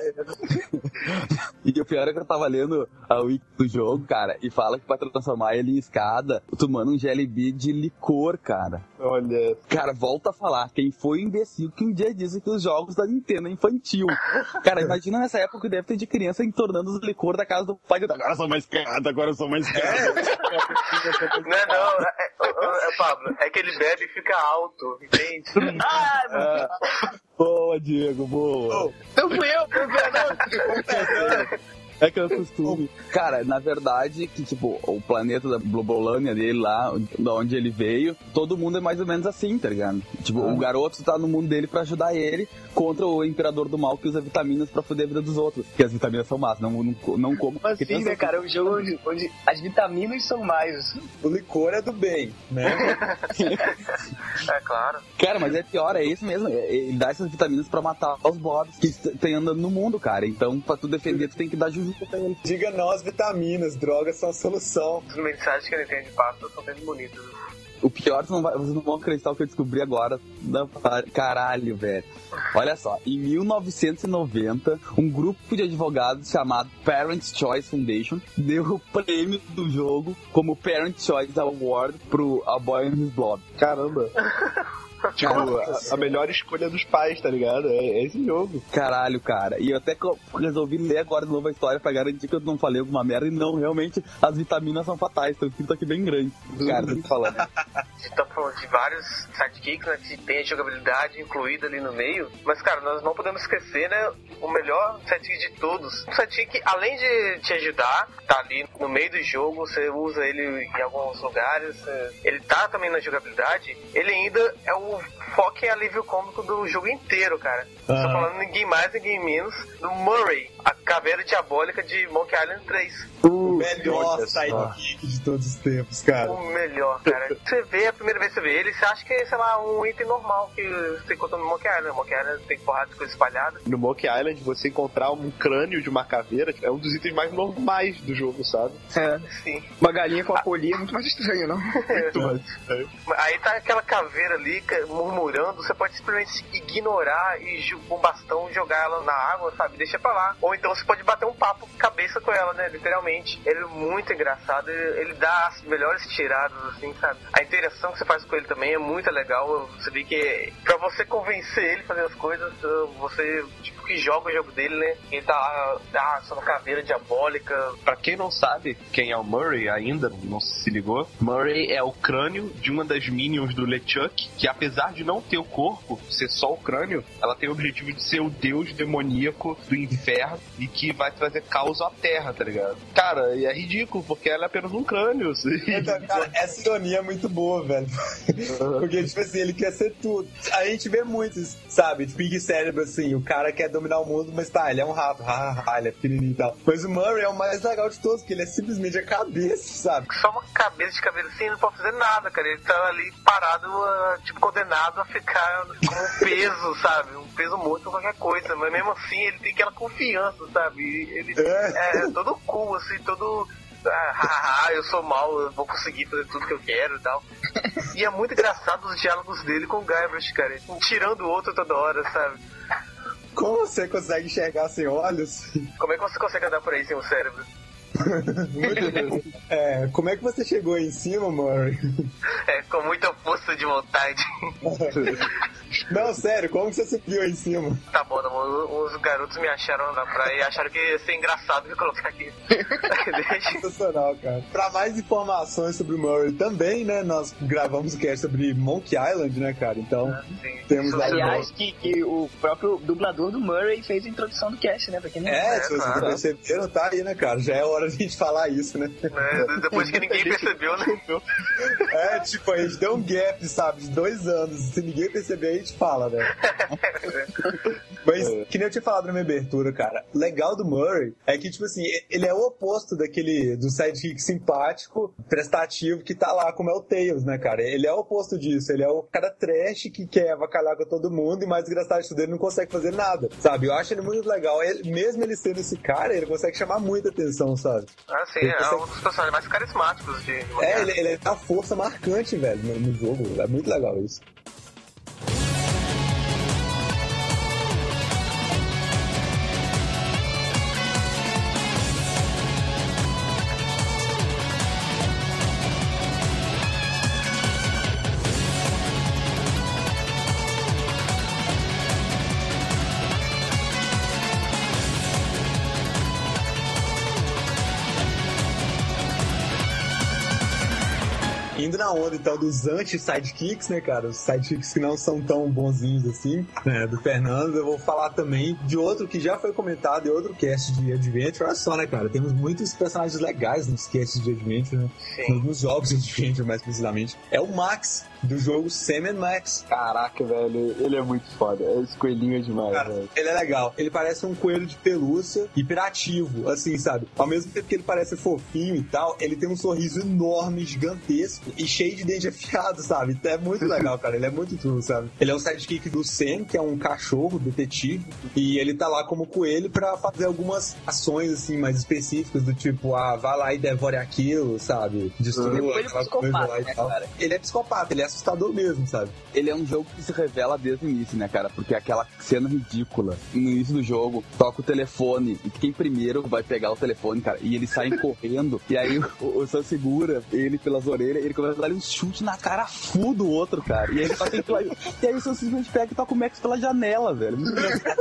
E o pior é que eu tava lendo a wiki do jogo, cara, e fala que pra transformar ele em escada, tu manda um Jelly Bean de licor, cara. Olha. Cara, volta a falar, quem foi o imbecil que um dia disse que os jogos da Nintendo é infantil? Cara, imagina nessa época que deve ter de criança entornando os licor da casa do pai. Agora eu sou mais escada, Não, Pablo, é que ele bebe e fica alto, entende? Boa, Diego, boa. Não fui eu, não. É que eu costume. Cara, na verdade, que tipo, o planeta da Blobolânia dele lá, da onde ele veio, todo mundo é mais ou menos assim, tá ligado? Tipo, o garoto tá no mundo dele pra ajudar ele contra o Imperador do Mal que usa vitaminas pra foder a vida dos outros. Porque as vitaminas são más, não como. Mas assim, né, cara? É um jogo onde as vitaminas são mais. O licor é do bem, né? É claro. Cara, mas é pior, é isso mesmo. Ele dá essas vitaminas pra matar os bobs que tem andando no mundo, cara. Então, pra tu defender, tu tem que dar justiça pra ele. Diga não às vitaminas, drogas são a solução. As mensagens que ele tem de pasta são bem bonitas. O pior, vocês não vão acreditar o que eu descobri agora. Caralho, velho. Olha só, em 1990, um grupo de advogados chamado Parents' Choice Foundation deu o prêmio do jogo como Parents' Choice Award pro A Boy and His Blob. Caramba. Tipo, a melhor escolha dos pais, tá ligado? É esse jogo. Caralho, cara. E eu até resolvi ler agora de novo a história pra garantir que eu não falei alguma merda. E não, realmente, as vitaminas são fatais. Estão escrito aqui bem grande. Cara, tô falando. Estamos falando de vários sidekicks, né? Que tem a jogabilidade incluída ali no meio. Mas, cara, nós não podemos esquecer, né? O melhor sidekick de todos. O sidekick, além de te ajudar, tá ali no meio do jogo, você usa ele em alguns lugares. Ele tá também na jogabilidade. Ele ainda é o foco em alívio cômico do jogo inteiro, cara. Estou falando ninguém mais, ninguém menos do Murray, a caveira diabólica de Monkey Island 3. O melhor sidekick de todos os tempos, cara. O melhor, cara. Você vê, a primeira vez que você vê ele, você acha que é, sei lá, um item normal que você encontra no Monkey Island. Monkey Island tem porrada de coisa espalhada. No Monkey Island, você encontrar um crânio de uma caveira é um dos itens mais normais do jogo, sabe? É, sim. Uma galinha com a polia é muito mais estranho, não? Muito mais estranho. Aí tá aquela caveira ali murmurando, você pode simplesmente ignorar e com um bastão jogar ela na água, sabe? Deixa pra lá. Ou então você pode bater um papo cabeça com ela, né? Literalmente. Ele é muito engraçado, ele dá as melhores tiradas, assim, sabe? A interação que você faz com ele também é muito legal. Você vê que pra você convencer ele a fazer as coisas, você, tipo, que joga o jogo dele, né? Ele tá lá, só uma caveira diabólica. Pra quem não sabe quem é o Murray ainda, não se ligou, Murray é o crânio de uma das minions do LeChuck, que apesar de não ter o corpo, ser só o crânio, ela tem o objetivo de ser o deus demoníaco do inferno e que vai trazer caos à terra, tá ligado? Cara, e é ridículo, porque ela é apenas um crânio. Então, cara, essa ironia é muito boa, velho. Porque, tipo assim, ele quer ser tudo. A gente vê muitos, sabe? Pig cérebro, assim, o cara quer dominar o mundo, mas tá, ele é um rato, ele é pequenininho e tal. Mas o Murray é o mais legal de todos, porque ele é simplesmente a cabeça, sabe? Só uma cabeça de caveira assim, não pode fazer nada, cara. Ele tá ali parado, tipo, condenado a ficar com um peso, sabe? Um peso morto ou qualquer coisa. Mas mesmo assim, ele tem aquela confiança, sabe? Ele é todo cool, assim, todo... eu sou mal, eu vou conseguir fazer tudo que eu quero e tal. E é muito engraçado os diálogos dele com o Guybrush, cara. Um tirando o outro toda hora, sabe? Como você consegue enxergar sem olhos? Como é que você consegue andar por aí sem o cérebro? Como é que você chegou aí em cima, Murray? Com muita força de vontade. Não, sério, como que você subiu aí em cima? Tá bom, os garotos me acharam na praia e acharam que ia ser engraçado me colocar aqui. Sensacional, cara. Pra mais informações sobre o Murray também, né, nós gravamos o cast sobre Monkey Island, né, cara? Então, temos lá... Aliás, que o próprio dublador do Murray fez a introdução do cast, né, pra quem não se vocês não perceberam, tá aí, né, cara? Já é hora de a gente falar isso, né? Depois que ninguém percebeu, né? Tipo, a gente deu um gap, sabe, de 2 anos. Se ninguém perceber, a gente fala, né? Mas, que nem eu tinha falado na minha abertura, cara, o legal do Murray é que, tipo assim, ele é o oposto do sidekick simpático, prestativo, que tá lá como é o Tails, né, cara? Ele é o oposto disso, ele é o cara trash que quer avacalhar com todo mundo e mais desgraçado de tudo, ele não consegue fazer nada, sabe? Eu acho ele muito legal, mesmo ele sendo esse cara, ele consegue chamar muita atenção, sabe? Sim, ele consegue... um dos personagens mais carismáticos de ele é a força marcante, velho, no jogo, é muito legal isso. Indo na onda, então, dos anti-sidekicks, né, cara? Os sidekicks que não são tão bonzinhos assim, né, do Fernando, eu vou falar também de outro que já foi comentado em outro cast de Adventure. Olha só, né, cara? Temos muitos personagens legais nos casts de Adventure, né? Nos jogos de Adventure, mais precisamente. É o Max, do jogo Sam & Max. Caraca, velho, ele é muito foda. Esse coelhinho é demais, cara, velho. Ele é legal. Ele parece um coelho de pelúcia hiperativo, assim, sabe? Ao mesmo tempo que ele parece fofinho e tal, ele tem um sorriso enorme, gigantesco e cheio de dente afiado, sabe? É muito legal, cara. Ele é muito true, sabe? Ele é um sidekick do Sam, que é um cachorro detetive, e ele tá lá como coelho pra fazer algumas ações, assim, mais específicas, do tipo, vai lá e devore aquilo, sabe? Destrua aquela coisa lá e tal. Cara. Ele é psicopata, ele é assustador mesmo, sabe? Ele é um jogo que se revela desde o início, né, cara? Porque aquela cena ridícula, no início do jogo, toca o telefone, e quem primeiro vai pegar o telefone, cara, e eles saem correndo, e aí o Sam segura ele pelas orelhas, ele começa a dar um chute na cara full do outro, cara. E aí ele só tem que... E aí o Sam simplesmente pega e toca o Max pela janela, velho. Muito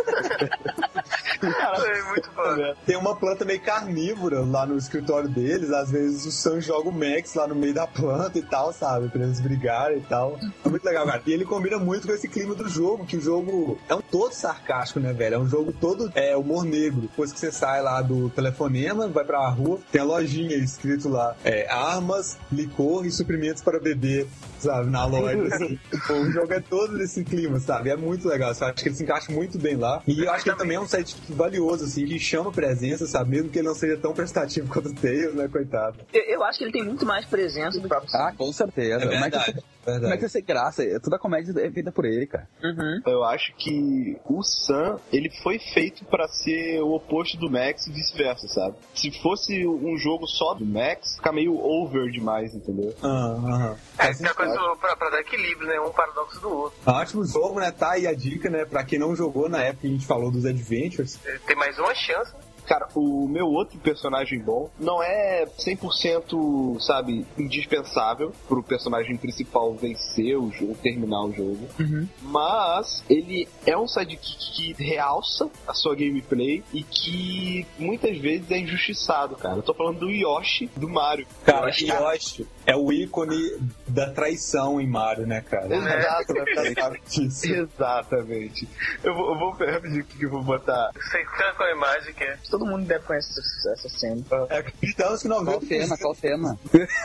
Cara, é muito foda. Tem uma planta meio carnívora lá no escritório deles, às vezes o Sam joga o Max lá no meio da planta e tal, sabe? Pra eles brigarem e tal. É muito legal, cara. E ele combina muito com esse clima do jogo, que o jogo é um todo sarcástico, né, velho? É um jogo todo humor negro. Depois que você sai lá do telefonema, vai pra rua, tem a lojinha escrito lá, armas, licor e suprimentos para beber, sabe? Na loja, assim. O jogo é todo nesse clima, sabe? É muito legal, sabe? Acho que ele se encaixa muito bem lá. E eu acho que ele também é um site valioso, assim, que chama presença, sabe? Mesmo que ele não seja tão prestativo quanto o Tails, né, coitado. Eu acho que ele tem muito mais presença do que o próprio Sam. Com certeza. É verdade. Como é que vai ser graça? Toda a comédia é feita por ele, cara. Uhum. Eu acho que o Sam, ele foi feito pra ser o oposto do Max e vice-versa, sabe? Se fosse um jogo só do Max, fica meio over demais, entendeu? É coisa pra dar equilíbrio, né? Um paradoxo do outro. Ótimo jogo, né? Tá aí a dica, né? Pra quem não jogou na época que a gente falou dos Adventures. Tem mais uma chance, né? Cara, o meu outro personagem bom não é 100%, sabe, indispensável pro personagem principal vencer o jogo, terminar o jogo. Mas ele é um sidekick que realça a sua gameplay e que muitas vezes é injustiçado, cara. Eu tô falando do Yoshi, do Mario. Cara, Yoshi é o ícone da traição em Mario, né, cara? Exatamente. Eu vou rapidinho o que eu vou botar. Sei qual a imagem que é. Todo mundo deve conhecer essa cena. Acreditamos que 90%. Qual cena?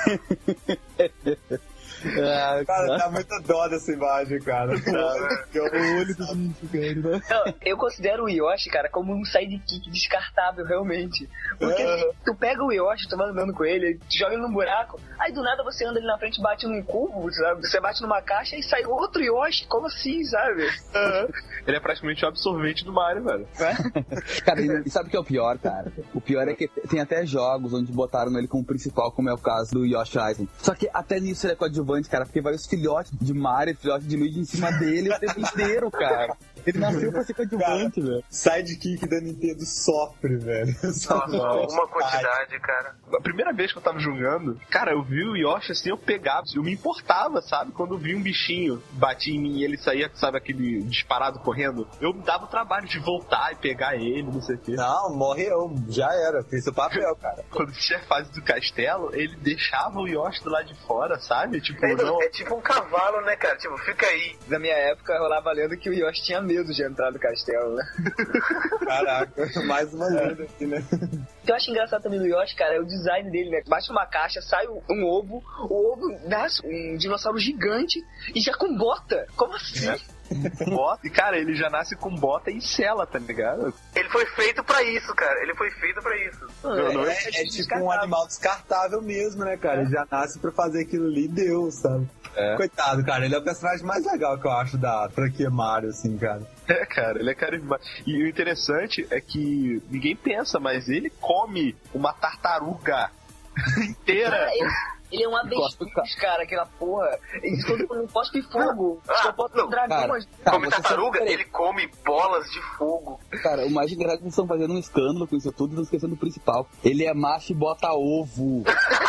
Cara, dá muita dó dessa imagem, cara. O olho do significado, né? Eu considero o Yoshi, cara, como um sidekick descartável, realmente. Porque tu pega o Yoshi, tu vai andando com ele, tu joga ele num buraco, aí do nada você anda ali na frente e bate num cubo, sabe? Você bate numa caixa e sai outro Yoshi, como assim, sabe? Ele é praticamente o absorvente do Mario, velho. Cara, e sabe o que é o pior, cara? O pior é que tem até jogos onde botaram ele como principal, como é o caso do Yoshi Island. Só que até nisso ele é coadjuvante, cara, porque vai os filhotes de Mario, filhotes de Luigi em cima dele o tempo inteiro, cara. Ele nasceu pra ser coadjuvante, velho. Sidekick da Nintendo sofre, velho. Nossa, uma quantidade, cara. A primeira vez que eu tava jogando, cara, eu vi o Yoshi assim, eu pegava, eu me importava, sabe? Quando eu vi um bichinho batia em mim e ele saía, sabe, aquele disparado correndo, eu me dava o trabalho de voltar e pegar ele, não sei o quê. Não, morreu, já era, fez o papel, cara. Quando tinha a fase do castelo, ele deixava o Yoshi do lado de fora, sabe? Tipo, É tipo um cavalo, né, cara? Tipo, fica aí. Na minha época, rolava lendo que o Yoshi tinha medo de entrar no castelo, né? Caraca, mais uma lenda aqui, né? O que eu acho engraçado também do Yoshi, cara, é o design dele, né? Bate numa caixa, sai um ovo, o ovo nasce um dinossauro gigante e já com bota. Como assim? Bota, e cara, ele já nasce com bota e sela, tá ligado? Ele foi feito pra isso, cara. Ele foi feito pra isso. É tipo um animal descartável mesmo, né, cara? Ele já nasce pra fazer aquilo ali e deu, sabe? Coitado, cara, ele é o personagem mais legal que eu acho da franquia Mario, assim, cara. É, cara, ele é carismático. E o interessante é que ninguém pensa, mas ele come uma tartaruga inteira. Ele é um avestruz, cara, aquela porra. Ele todo mundo cospe fogo. Só pode um dragão. Come tartaruga, ele come bolas de fogo. Cara, o mais engraçado é que eles estão fazendo um escândalo com isso tudo e estão esquecendo do principal. Ele é macho e bota ovo.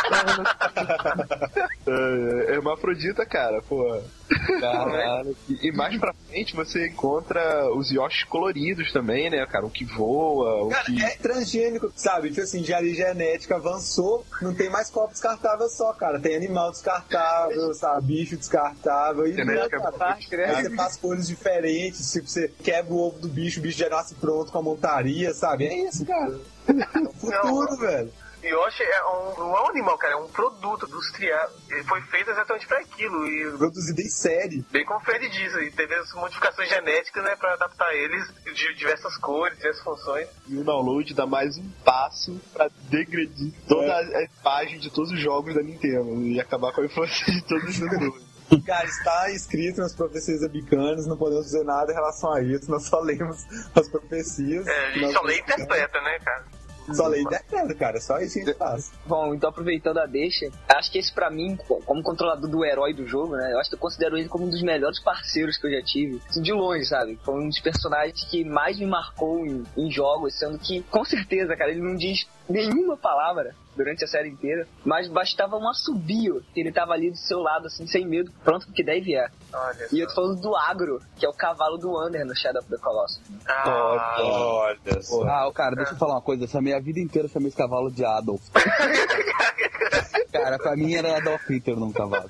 É hermafrodita, cara, pô. Caralho. E mais pra frente você encontra os Yoshis coloridos também, né, cara? O que voa, cara, é transgênico, sabe? Tipo assim, já a genética avançou, não tem mais copo descartável só, cara. Tem animal descartável, sabe? Bicho descartável. E aí você faz cores diferentes. Tipo, você quebra o ovo do bicho, o bicho já nasce pronto com a montaria, sabe? É isso, cara. É o futuro, velho. Yoshi não é um animal, cara, é um produto industrial. Ele foi feito exatamente pra aquilo. E produzido em série. Bem como o Fred diz, e teve as modificações genéticas, né, pra adaptar eles de diversas cores, diversas funções. E o download dá mais um passo pra degredir toda a imagem de todos os jogos da Nintendo e acabar com a infância de todos os jogadores. Cara, está escrito nas profecias abicanas, não podemos dizer nada em relação a isso, nós só lemos as profecias. A gente só lê e interpreta, né, cara? Só lei interpreta, cara, só isso que a gente faz. Bom, então aproveitando a deixa, acho que esse pra mim, como controlador do herói do jogo, né, eu acho que eu considero ele como um dos melhores parceiros que eu já tive, assim, de longe, sabe? Foi um dos personagens que mais me marcou em jogos, sendo que, com certeza, cara, ele não diz nenhuma palavra durante a série inteira, mas bastava um assobio que ele tava ali do seu lado, assim, sem medo, pronto porque daí vier. E eu tô falando do Agro, que é o cavalo do Wander no Shadow of the Colossus. Olha só. Cara, deixa eu falar uma coisa, essa minha vida inteira eu chamei esse cavalo de Adolf. Cara, pra mim era Adolf Hitler num cavalo.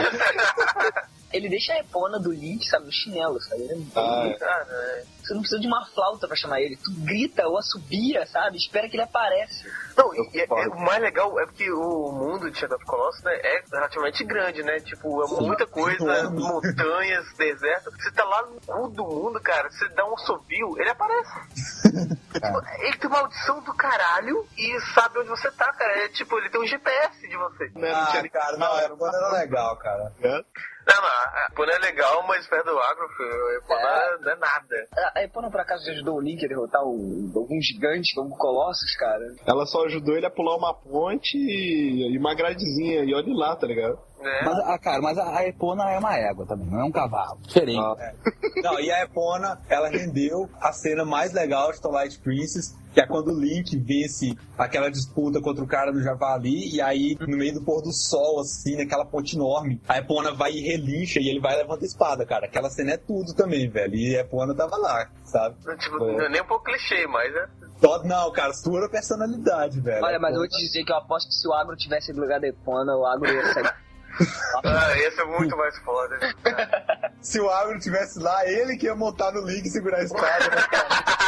Ele deixa a Epona do Link, sabe, no chinelo, sabe? Ele Você não precisa de uma flauta pra chamar ele. Tu grita ou assobia, sabe? Espera que ele aparece. Não, o mais legal é porque o mundo de Shadow of the Colossus, né, é relativamente grande, né? Tipo, é muita coisa, montanhas, deserto. Você tá lá no cu do mundo, cara, você dá um assobio, ele aparece. Tipo, ele tem uma audição do caralho e sabe onde você tá, cara. É tipo, ele tem um GPS de você. Não era legal, cara. Não, a Epona é legal, mas perto do Agro, a Epona não é nada. A Epona, por acaso, ajudou o Link a derrotar algum gigante como Colossus, cara? Ela só ajudou ele a pular uma ponte e uma gradezinha, e olha lá, tá ligado? Mas a Epona é uma égua também, não é um cavalo. Diferente. Não, e a Epona, ela rendeu a cena mais legal de Twilight Princess, que é quando o Link vence aquela disputa contra o cara no Javali, e aí, no meio do pôr do sol, assim, naquela ponte enorme, a Epona vai e relincha, e ele vai e levanta a espada, cara. Aquela cena é tudo também, velho. E a Epona tava lá, sabe? Tipo, não é nem um pouco clichê, mas Não, cara, sua personalidade, velho. Olha, mas eu vou te dizer que eu aposto que se o Agro tivesse no lugar da Epona, o Agro ia sair. Ia ser muito mais foda. Se o Agro tivesse lá, ele que ia montar no Link e segurar a espada, né, cara?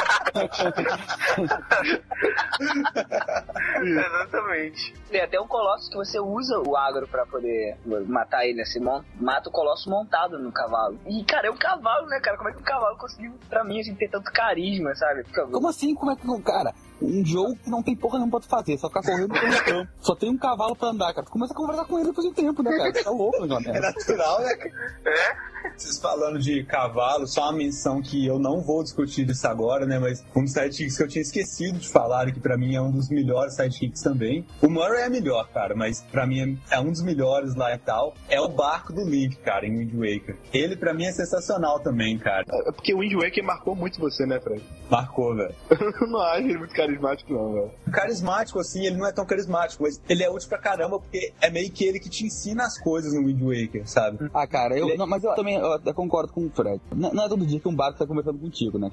Exatamente. Tem até um Colossus que você usa o Agro pra poder matar ele, assim, mata o Colossus montado no cavalo. E, cara, é um cavalo, né, cara? Como é que um cavalo conseguiu, pra mim, assim, ter tanto carisma, sabe? Como assim? Como é que, cara, um jogo que não tem porra nenhuma pra tu fazer, só ficar correndo pelo campo, só tem um cavalo pra andar, cara. Tu começa a conversar com ele depois de um tempo, né, cara? Tu tá louco, João. É natural, né, cara? Vocês falando de cavalo, só uma menção que eu não vou discutir isso agora, né, mas um dos sidekicks que eu tinha esquecido de falar e que pra mim é um dos melhores sidekicks também. O Murray é melhor, cara, mas pra mim é um dos melhores lá e tal. É o barco do Link, cara, em Wind Waker. Ele pra mim é sensacional também, cara. É porque o Wind Waker marcou muito você, né, Fred? Marcou, velho. Eu não acho ele muito carismático, não, velho. Carismático, assim, ele não é tão carismático, mas ele é útil pra caramba, porque é meio que ele que te ensina as coisas no Wind Waker, sabe? Cara, mas eu também eu concordo com o Fred. Não é todo dia que um barco tá conversando contigo, né?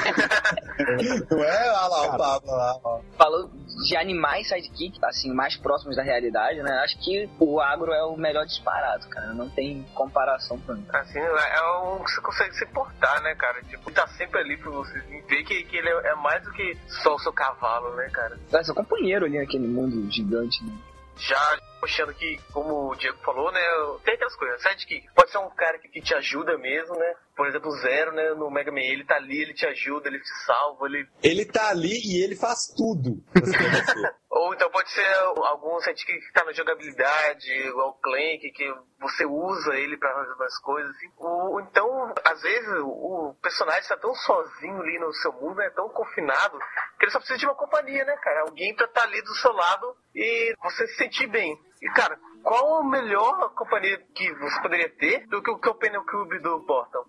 Não é? Olha lá, o Pablo lá, ó. Falando de animais sidekick, assim, mais próximos da realidade, né? Acho que o Agro é o melhor disparado, cara. Não tem comparação pra mim. Assim, é um que você consegue se portar, né, cara? Tipo, tá sempre ali pra você ver que ele é mais do que só o seu cavalo, né, cara? É seu companheiro ali naquele mundo gigante, né? Já puxando que, como o Diego falou, né, tem aquelas coisas, sidekick pode ser um cara que te ajuda mesmo, né, por exemplo, o Zero, né, no Mega Man, ele tá ali, ele te ajuda, ele te salva, ele tá ali e ele faz tudo. Ou então pode ser algum sidekick que tá na jogabilidade, igual o Clank, que você usa ele pra fazer as coisas, assim. Ou então, às vezes, o personagem tá tão sozinho ali no seu mundo, né, tão confinado, que ele só precisa de uma companhia, né, cara, alguém pra estar ali do seu lado e você se sentir bem. E, cara, qual a melhor companhia que você poderia ter do que o Companion Cube do Portal?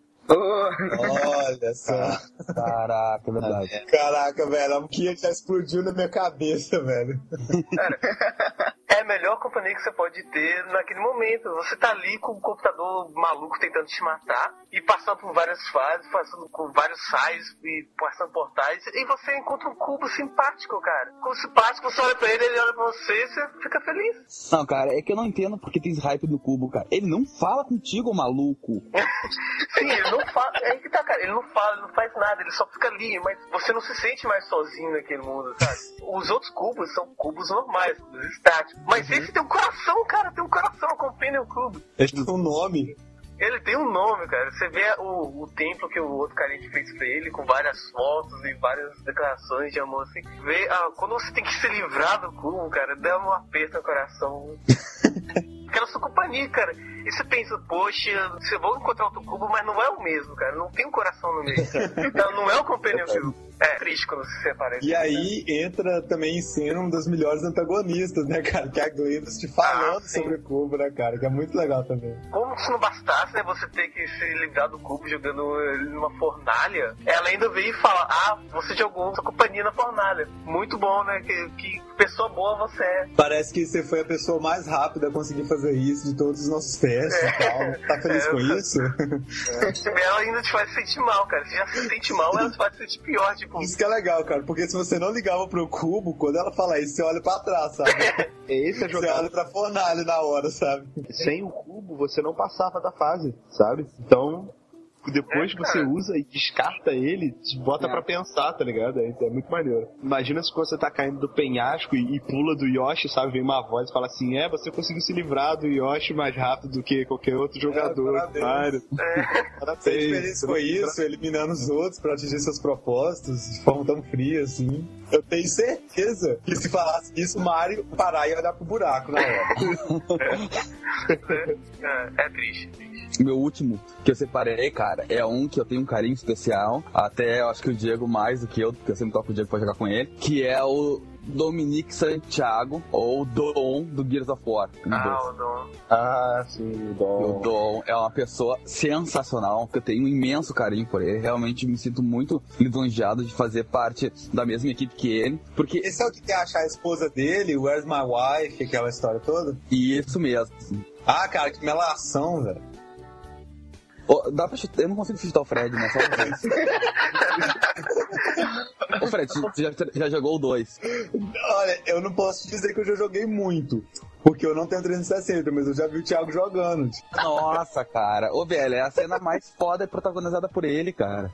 Olha só. Caraca, é verdade. Caraca, velho, a Kia já explodiu na minha cabeça, velho. Cara, é melhor companhia que você pode ter naquele momento. Você tá ali com o computador maluco tentando te matar e passando por várias fases, passando por vários sais e passando portais, e você encontra um cubo simpático, cara. Cubo simpático, você olha pra ele olha pra você e você fica feliz. Não, cara, é que eu não entendo porque tem esse hype do cubo, cara. Ele não fala contigo, maluco. Sim, ele não fala. É aí que tá, cara. Ele não fala, ele não faz nada, ele só fica ali, mas você não se sente mais sozinho naquele mundo, sabe? Os outros cubos são cubos normais, cubos estáticos. Mas esse tem um coração, cara, tem um coração, acompanha o cubo. Ele tem um nome. Ele tem um nome, cara. Você vê o templo que o outro carinha fez pra ele, com várias fotos e várias declarações de amor, assim. Vê, quando você tem que se livrar do cubo, cara, dá um aperto no coração. Aquela sua companhia, cara. E você pensa, poxa, você vai encontrar outro cubo, mas não é o mesmo, cara. Não tem um coração no meio. Então não é o Companion Cube. É triste quando se separa. E aí entra também em cena um dos melhores antagonistas, né, cara? Que é a Gladys te falando sobre o cubo, né, cara? Que é muito legal também. Como se não bastasse, né, você ter que se livrar do cubo jogando ele numa fornalha, ela ainda veio e fala, você jogou sua companhia na fornalha. Muito bom, né? Que pessoa boa você é. Parece que você foi a pessoa mais rápida a conseguir fazer isso de todos os nossos testes e tal. Tá feliz com isso? Ela ainda te faz sentir mal, cara. Você já se sente mal, ela te faz sentir pior, tipo... Isso que é legal, cara, porque se você não ligava pro cubo, quando ela fala isso, você olha pra trás, sabe? Esse é você olha pra fornalha na hora, sabe? Sem o cubo, você não passava da fase, sabe? Então... Depois que você usa e descarta ele, te bota pra pensar, tá ligado? É muito maneiro. Imagina se você tá caindo do penhasco e pula do Yoshi, sabe? Vem uma voz e fala assim, você conseguiu se livrar do Yoshi mais rápido do que qualquer outro jogador. Parabéns. Você é feliz com isso, eliminando os outros pra atingir seus propósitos de forma tão fria, assim. Eu tenho certeza que se falasse isso, o Mario parar e olhar pro buraco na hora. É triste. Meu último que eu separei, cara, é um que eu tenho um carinho especial. Até eu acho que o Diego mais do que eu, porque eu sempre toco o Diego pra jogar com ele. Que é o Dominique Santiago, ou Dom do Gears of War. O Dom. Sim, o Dom. O Dom é uma pessoa sensacional, que eu tenho um imenso carinho por ele. Realmente me sinto muito lisonjeado de fazer parte da mesma equipe que ele. Porque... Esse é o que quer achar a esposa dele, Where's My Wife, aquela história toda? Isso mesmo. Cara, que melação, velho. Dá pra chutar, eu não consigo chutar o Fred, né? Só o Fred, já jogou o 2? Olha, eu não posso dizer que eu já joguei muito, porque eu não tenho 360, mas eu já vi o Thiago jogando. Nossa, cara. Velho, é a cena mais foda protagonizada por ele, cara.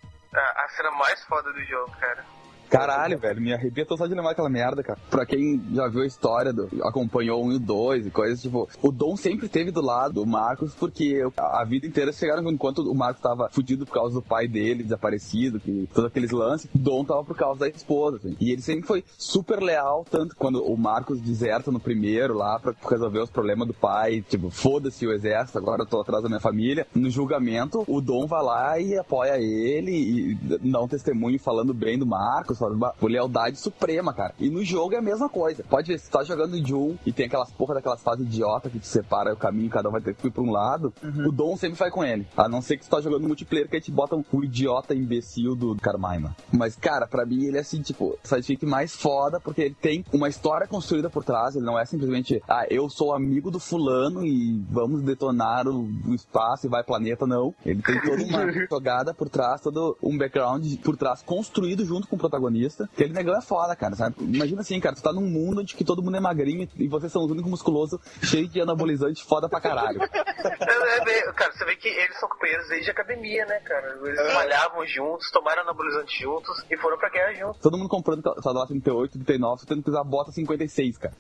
A cena mais foda do jogo, cara. Caralho, velho, me arrebentou só de lembrar aquela merda, cara. Pra quem já viu a história, acompanhou o 1 e o 2 e coisas, tipo... O Dom sempre esteve do lado do Marcos, porque a vida inteira chegaram enquanto o Marcos tava fudido por causa do pai dele, desaparecido, que todos aqueles lances. O Dom tava por causa da esposa, assim. E ele sempre foi super leal, tanto quando o Marcos deserta no primeiro lá pra resolver os problemas do pai, tipo, foda-se o exército, agora eu tô atrás da minha família. No julgamento, o Dom vai lá e apoia ele e dá um testemunho falando bem do Marcos, por lealdade suprema, cara. E no jogo é a mesma coisa. Pode ver, se tu tá jogando de um e tem aquelas porra daquelas fases idiota que te separa o caminho, cada um vai ter que ir pra um lado, o Dom sempre vai com ele. A não ser que tu tá jogando multiplayer, que aí te botam o idiota imbecil do Carmine. Mas, cara, pra mim ele é assim, tipo, o sidekick mais foda, porque ele tem uma história construída por trás, ele não é simplesmente, eu sou amigo do fulano e vamos detonar o espaço e vai planeta, não. Ele tem toda uma jogada por trás, todo um background por trás, construído junto com o protagonista. Aquele negão é foda, cara, sabe? Imagina assim, cara, tu tá num mundo onde que todo mundo é magrinho e vocês são os únicos musculosos, cheios de anabolizante foda pra caralho. Cara, você vê que eles são companheiros desde academia, né, cara? Eles malhavam juntos, tomaram anabolizante juntos e foram pra guerra juntos. Todo mundo comprando salário 38, 39, tendo que usar bota 56, cara.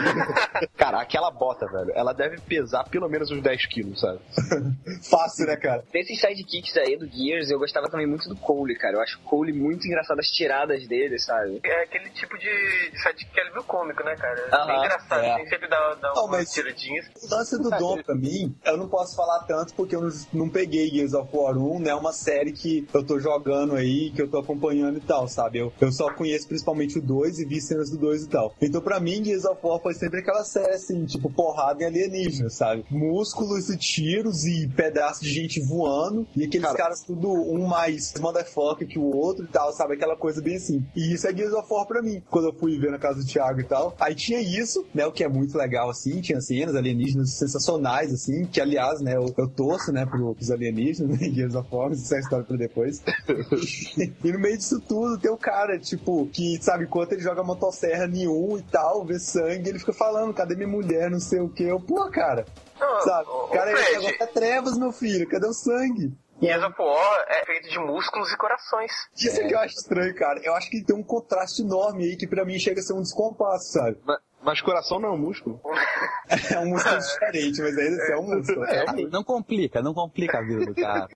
Cara, aquela bota, velho, ela deve pesar pelo menos uns 10 quilos, sabe? Fácil, né, cara? Desses sidekicks aí do Gears, eu gostava também muito do Cole, cara. Eu acho o Cole muito engraçado, as tiradas dele, sabe? É aquele tipo de sidekick que é meio cômico, né, cara? É bem engraçado, tem sempre dá umas tiradinhas. O lance do Dom, pra mim, eu não posso falar tanto porque eu não peguei Gears of War 1, né? É uma série que eu tô jogando aí, que eu tô acompanhando e tal, sabe? Eu só conheço principalmente o 2 e vi cenas do 2 e tal. Então, pra mim, Gears of War foi sempre aquela série, assim, tipo, porrada em alienígena, sabe? Músculos e tiros e pedaços de gente voando e aqueles caras tudo um mais motherfucker que o outro e tal, sabe? Aquela coisa bem assim. assim. E isso é Gears of War pra mim. Quando eu fui ver na casa do Thiago e tal, aí tinha isso, né, o que é muito legal, assim, tinha cenas alienígenas sensacionais, assim, que aliás, né, eu torço, né, pros alienígenas, né, Gears of War, isso é história pra depois. E no meio disso tudo tem o cara, tipo, que, sabe, enquanto ele joga motosserra nenhum e tal, vê sangue, ele fica falando, cadê minha mulher, não sei o que, pô, cara, sabe, cara, esse negócio é trevas, meu filho, cadê o sangue? Gears of War é feito de músculos e corações. Isso é que eu acho estranho, cara. Eu acho que tem um contraste enorme aí que pra mim chega a ser um descompasso, sabe? Mas coração não é um músculo? É um músculo diferente, mas ainda assim é um músculo. Não complica a vida do cara.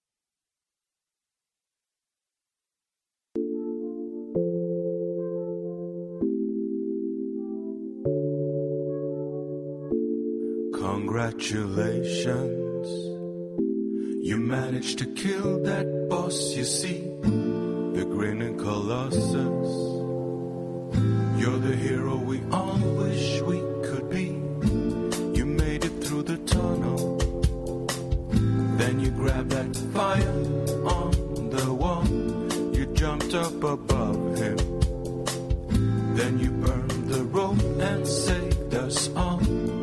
Congratulations. You managed to kill that boss, you see, the grinning colossus. You're the hero we all wish we could be. You made it through the tunnel. Then you grabbed that fire on the wall. You jumped up above him. Then you burned the rope and saved us all.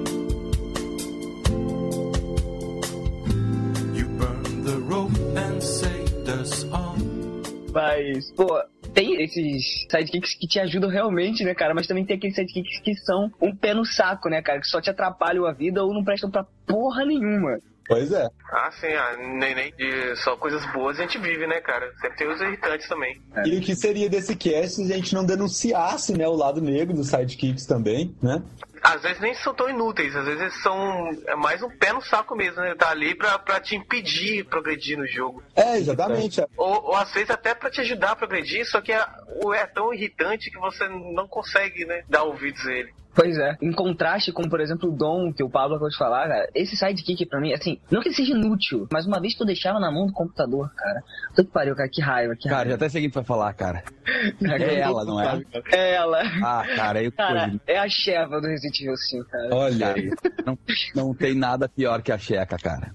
Mas, pô, tem esses sidekicks que te ajudam realmente, né, cara? Mas também tem aqueles sidekicks que são um pé no saco, né, cara? Que só te atrapalham a vida ou não prestam pra porra nenhuma. Pois é. Ah, sim, nem de só coisas boas a gente vive, né, cara? Sempre tem os irritantes também. E o que seria desse cast se a gente não denunciasse, né, o lado negro dos sidekicks também, né? Às vezes nem são tão inúteis, às vezes é mais um pé no saco mesmo, né? Tá ali pra te impedir de progredir no jogo. É, exatamente. Ou às vezes até pra te ajudar a progredir, só que é tão irritante que você não consegue, né, dar ouvidos a ele. Pois é. Em contraste com, por exemplo, o Dom, que o Pablo acabou de falar, cara, esse sidekick pra mim, assim, não que ele seja inútil, mas uma vez que eu deixava na mão do computador, cara, tudo que pariu, cara, que raiva. Cara, já até sei quem vai falar, cara. É ela, não é? É ela. Ah, cara, eu cara, é a Sheva do Resident Evil 5, cara. Olha aí. Não tem nada pior que a Checa, cara.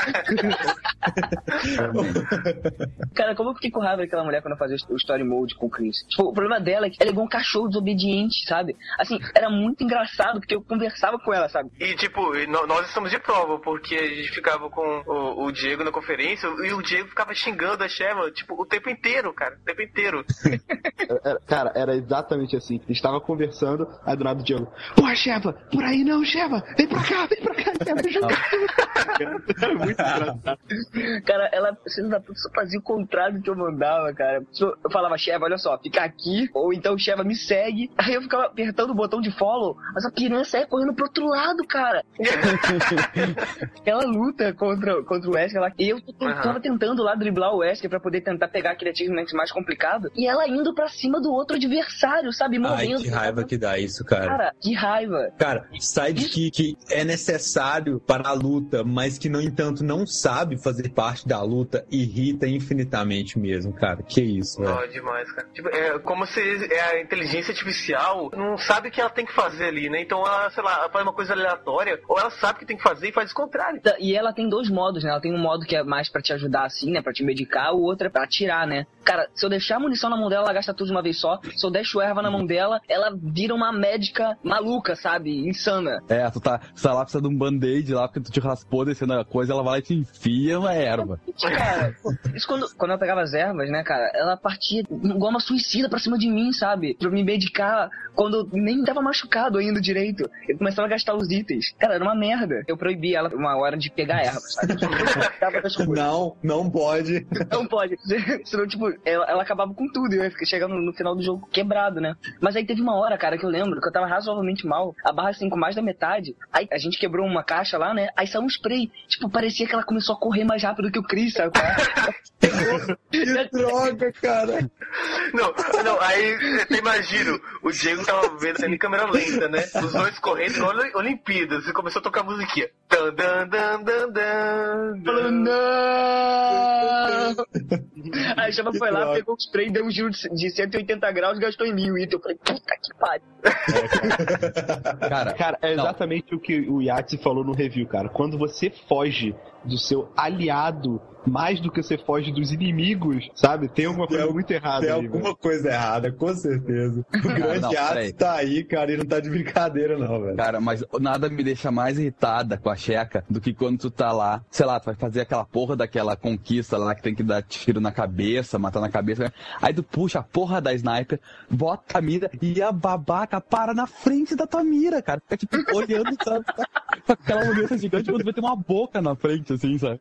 Cara, como eu fiquei com raiva daquela mulher quando eu fazia o story mode com o Chris? Tipo, o problema dela é que ela é igual um cachorro desobediente, sabe? Assim, era muito engraçado, porque eu conversava com ela, sabe? E, tipo, nós estamos de prova, porque a gente ficava com o Diego na conferência e o Diego ficava xingando a Sheva, tipo, o tempo inteiro, cara. O tempo inteiro. Cara, era exatamente assim. A gente tava conversando, aí do nada o Diego, porra, Sheva, por aí não, Sheva, vem pra cá, Sheva. Era muito engraçado. Cara, ela só fazia o contrário do que eu mandava, cara. Eu falava, Sheva, olha só, fica aqui, ou então Sheva me segue. Aí eu ficava apertando o botão de follow, mas a piranha saia correndo pro outro lado, cara. Ela luta contra o Wesker, e eu tava tentando lá driblar o Wesker pra poder tentar pegar aquele achievement mais complicado, e ela indo pra cima do outro adversário, sabe? Morrendo. Ai, que raiva que dá isso, cara. Cara, que raiva. Cara, sidekick é necessário para a luta, mas que, no entanto, não sabe fazer parte da luta, irrita infinitamente mesmo, cara. Que isso, velho. Não, demais, cara. Tipo, é como se a inteligência artificial não sabe o que ela tem que fazer ali, né? Então ela, sei lá, ela faz uma coisa aleatória, ou ela sabe o que tem que fazer e faz o contrário. E ela tem dois modos, né? Ela tem um modo que é mais pra te ajudar assim, né? Pra te medicar, o outro é pra atirar, né? Cara, se eu deixar a munição na mão dela, ela gasta tudo de uma vez só. Se eu deixo erva na mão dela, ela vira uma médica maluca, sabe? Insana. É, tu tá lá, precisa de um band-aid lá, porque tu te raspou descendo a coisa, ela vai lá e te enfia uma erva. Cara, isso quando eu pegava as ervas, né, cara, ela partia igual uma suicida pra cima de mim, sabe? Pra me medicar quando eu nem tava machucado ainda direito. Eu começava a gastar os itens. Cara, era uma merda. Eu proibi ela uma hora de pegar erva, sabe? Não pode. Não pode. Senão, tipo, ela acabava com tudo e eu ia chegando no final do jogo quebrado, né? Mas aí teve uma hora, cara, que eu lembro que eu tava razoavelmente mal. A barra assim, com mais da metade. Aí a gente quebrou uma caixa lá, né? Aí saiu um spray. Tipo, parecia que ela começou a correr mais rápido que o Chris, sabe? Que droga, cara. Não, aí você imagina, o Diego tava vendo sendo em câmera lenta, né? Os dois correndo igual Olimpíadas e começou a tocar a musiquinha. Falou, não! Aí a Chama foi lá, pegou o spray, deu um giro de 180 graus e gastou em 1000 itens. Eu falei, puta que pariu. Cara, é exatamente o que o Yatsi falou no review, cara. Quando você foge do seu aliado mais do que você foge dos inimigos, sabe? Tem alguma coisa muito errada aí, Tem alguma coisa errada, com certeza. O grande Atos tá aí, cara, e não tá de brincadeira não, velho. Cara, mas nada me deixa mais irritada com a Checa do que quando tu tá lá, sei lá, tu vai fazer aquela porra daquela conquista lá que tem que dar tiro na cabeça, matar na cabeça, aí tu puxa a porra da sniper, bota a mira e a babaca para na frente da tua mira, cara. Fica tipo olhando, sabe? Aquela mulher gigante quando vai ter uma boca na frente, assim, sabe?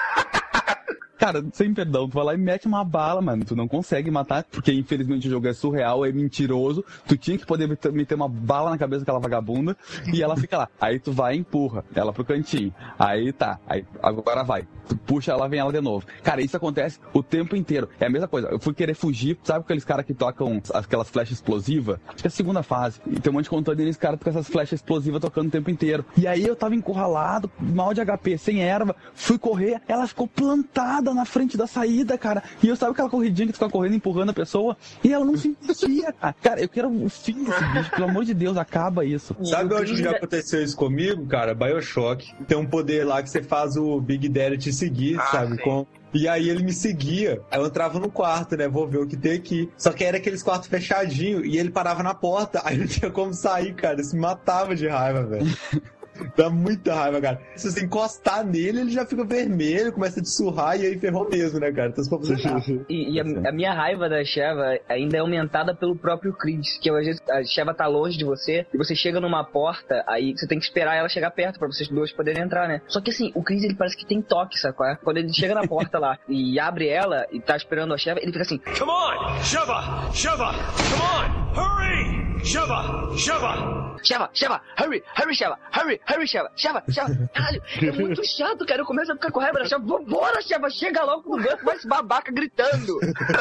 Cara, sem perdão, tu vai lá e mete uma bala, mano. Tu não consegue matar, porque infelizmente o jogo é surreal, é mentiroso. Tu tinha que poder meter uma bala na cabeça daquela vagabunda e ela fica lá. Aí tu vai e empurra ela pro cantinho. Aí tá, aí agora vai. Tu puxa ela, vem ela de novo. Cara, isso acontece o tempo inteiro. É a mesma coisa. Eu fui querer fugir, sabe aqueles caras que tocam aquelas flechas explosivas? Acho que é a segunda fase. E tem um monte de controle deles, caras com essas flechas explosivas tocando o tempo inteiro. E aí eu tava encurralado, mal de HP, sem erva, fui correr, ela ficou plantada na frente da saída, cara. E eu sabe aquela corridinha que tu fica correndo, empurrando a pessoa, e ela não se mexia, cara. Cara, eu quero o fim desse bicho, pelo amor de Deus, acaba isso. Sabe onde já aconteceu isso comigo, cara? BioShock. Tem um poder lá que você faz o Big Daddy te seguir, sabe? E aí ele me seguia. Aí eu entrava no quarto, né? Vou ver o que tem aqui. Só que era aqueles quartos fechadinhos e ele parava na porta. Aí não tinha como sair, cara. Ele se matava de raiva, velho. Dá muita raiva, cara. Se você encostar nele, ele já fica vermelho, começa a te surrar e aí ferrou mesmo, né, cara? Então, e a minha raiva da Sheva ainda é aumentada pelo próprio Chris, que às vezes a Sheva tá longe de você e você chega numa porta, aí você tem que esperar ela chegar perto pra vocês dois poderem entrar, né? Só que assim, o Chris, ele parece que tem toque, sabe? Quando ele chega na porta lá e abre ela e tá esperando a Sheva, ele fica assim: Come on, Sheva, Sheva, come on, hurry, Sheva, Sheva. Sheva, hurry, Sheva, hurry, Sheva. Caralho, é muito chato, cara. Eu começo a ficar com raiva da Sheva. Vambora, Sheva, chega logo no banco, vai esse babaca gritando.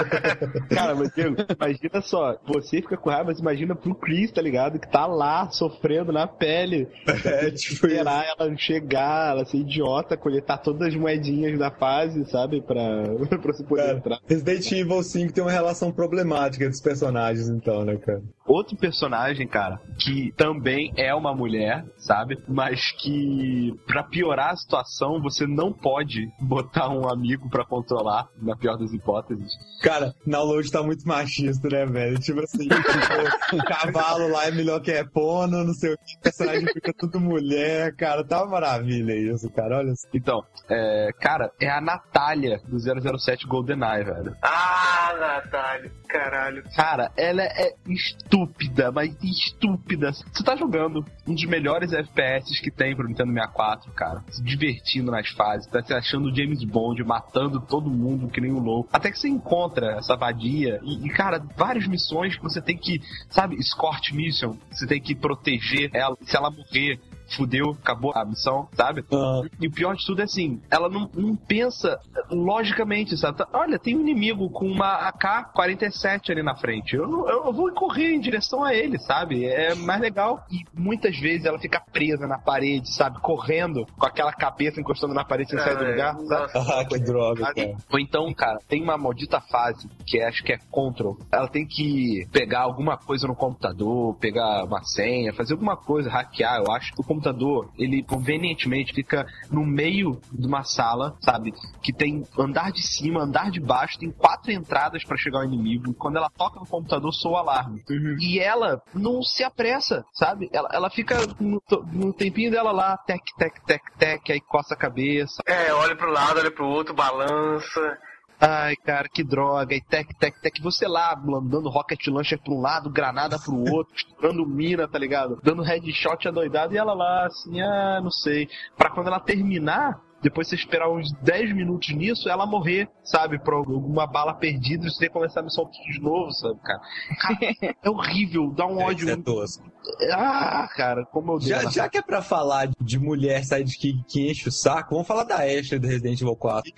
Cara, mas Diego, imagina só, você fica com raiva, mas imagina pro Chris, tá ligado? Que tá lá, sofrendo na pele. Tipo esperar ela chegar, ela ser idiota, coletar todas as moedinhas da fase, sabe? Pra você poder entrar. Resident Evil 5 tem uma relação problemática dos personagens, então, né, cara? Outro personagem, cara, que também é uma mulher, sabe? Mas que, pra piorar a situação, você não pode botar um amigo pra controlar, na pior das hipóteses. Cara, Download tá muito machista, né, velho? Tipo assim, o cavalo lá é melhor que Epona, não sei o que, o personagem fica tudo mulher, cara, tá uma maravilha isso, cara, olha assim. Então, cara, é a Natália do 007 GoldenEye, velho. Ah, Natália, caralho. Cara, ela é estúpida, mas estúpida. Você tá jogando um dos melhores FPS que tem pro Nintendo 64, cara. Se divertindo nas fases, tá se achando James Bond, matando todo mundo que nem um louco. Até que você encontra essa vadia e cara, várias missões que você tem que, sabe, escort mission, você tem que proteger ela. Se ela morrer, fudeu, acabou a missão, sabe? E o pior de tudo é assim, ela não pensa logicamente, sabe? Olha, tem um inimigo com uma AK-47 ali na frente, eu vou correr em direção a ele, sabe? É mais legal. E muitas vezes ela fica presa na parede, sabe? Correndo com aquela cabeça encostando na parede sem sair do lugar, sabe? Ah, que droga, cara. Ou então, cara, tem uma maldita fase que acho que é Control. Ela tem que pegar alguma coisa no computador, pegar uma senha, fazer alguma coisa, hackear, eu acho. O computador, ele convenientemente fica no meio de uma sala, sabe? Que tem andar de cima, andar de baixo, tem 4 entradas pra chegar ao inimigo. E quando ela toca no computador, soa o alarme. E ela não se apressa, sabe? Ela fica no tempinho dela lá, tec, aí coça a cabeça. Olha pro lado, olha pro outro, balança. Ai, cara, que droga. E tec. Você lá, dando rocket launcher pra um lado, granada pro outro, estourando mina, tá ligado? Dando headshot adoidado e ela lá, assim, não sei. Pra quando ela terminar, depois você esperar uns 10 minutos nisso, ela morrer, sabe? Por alguma bala perdida e você começar a missão de novo, sabe, cara? É horrível, dá um ódio. É tosco. Cara, como eu dei. Já que é pra falar de mulher sidekick que enche o saco, vamos falar da Ashley do Resident Evil 4.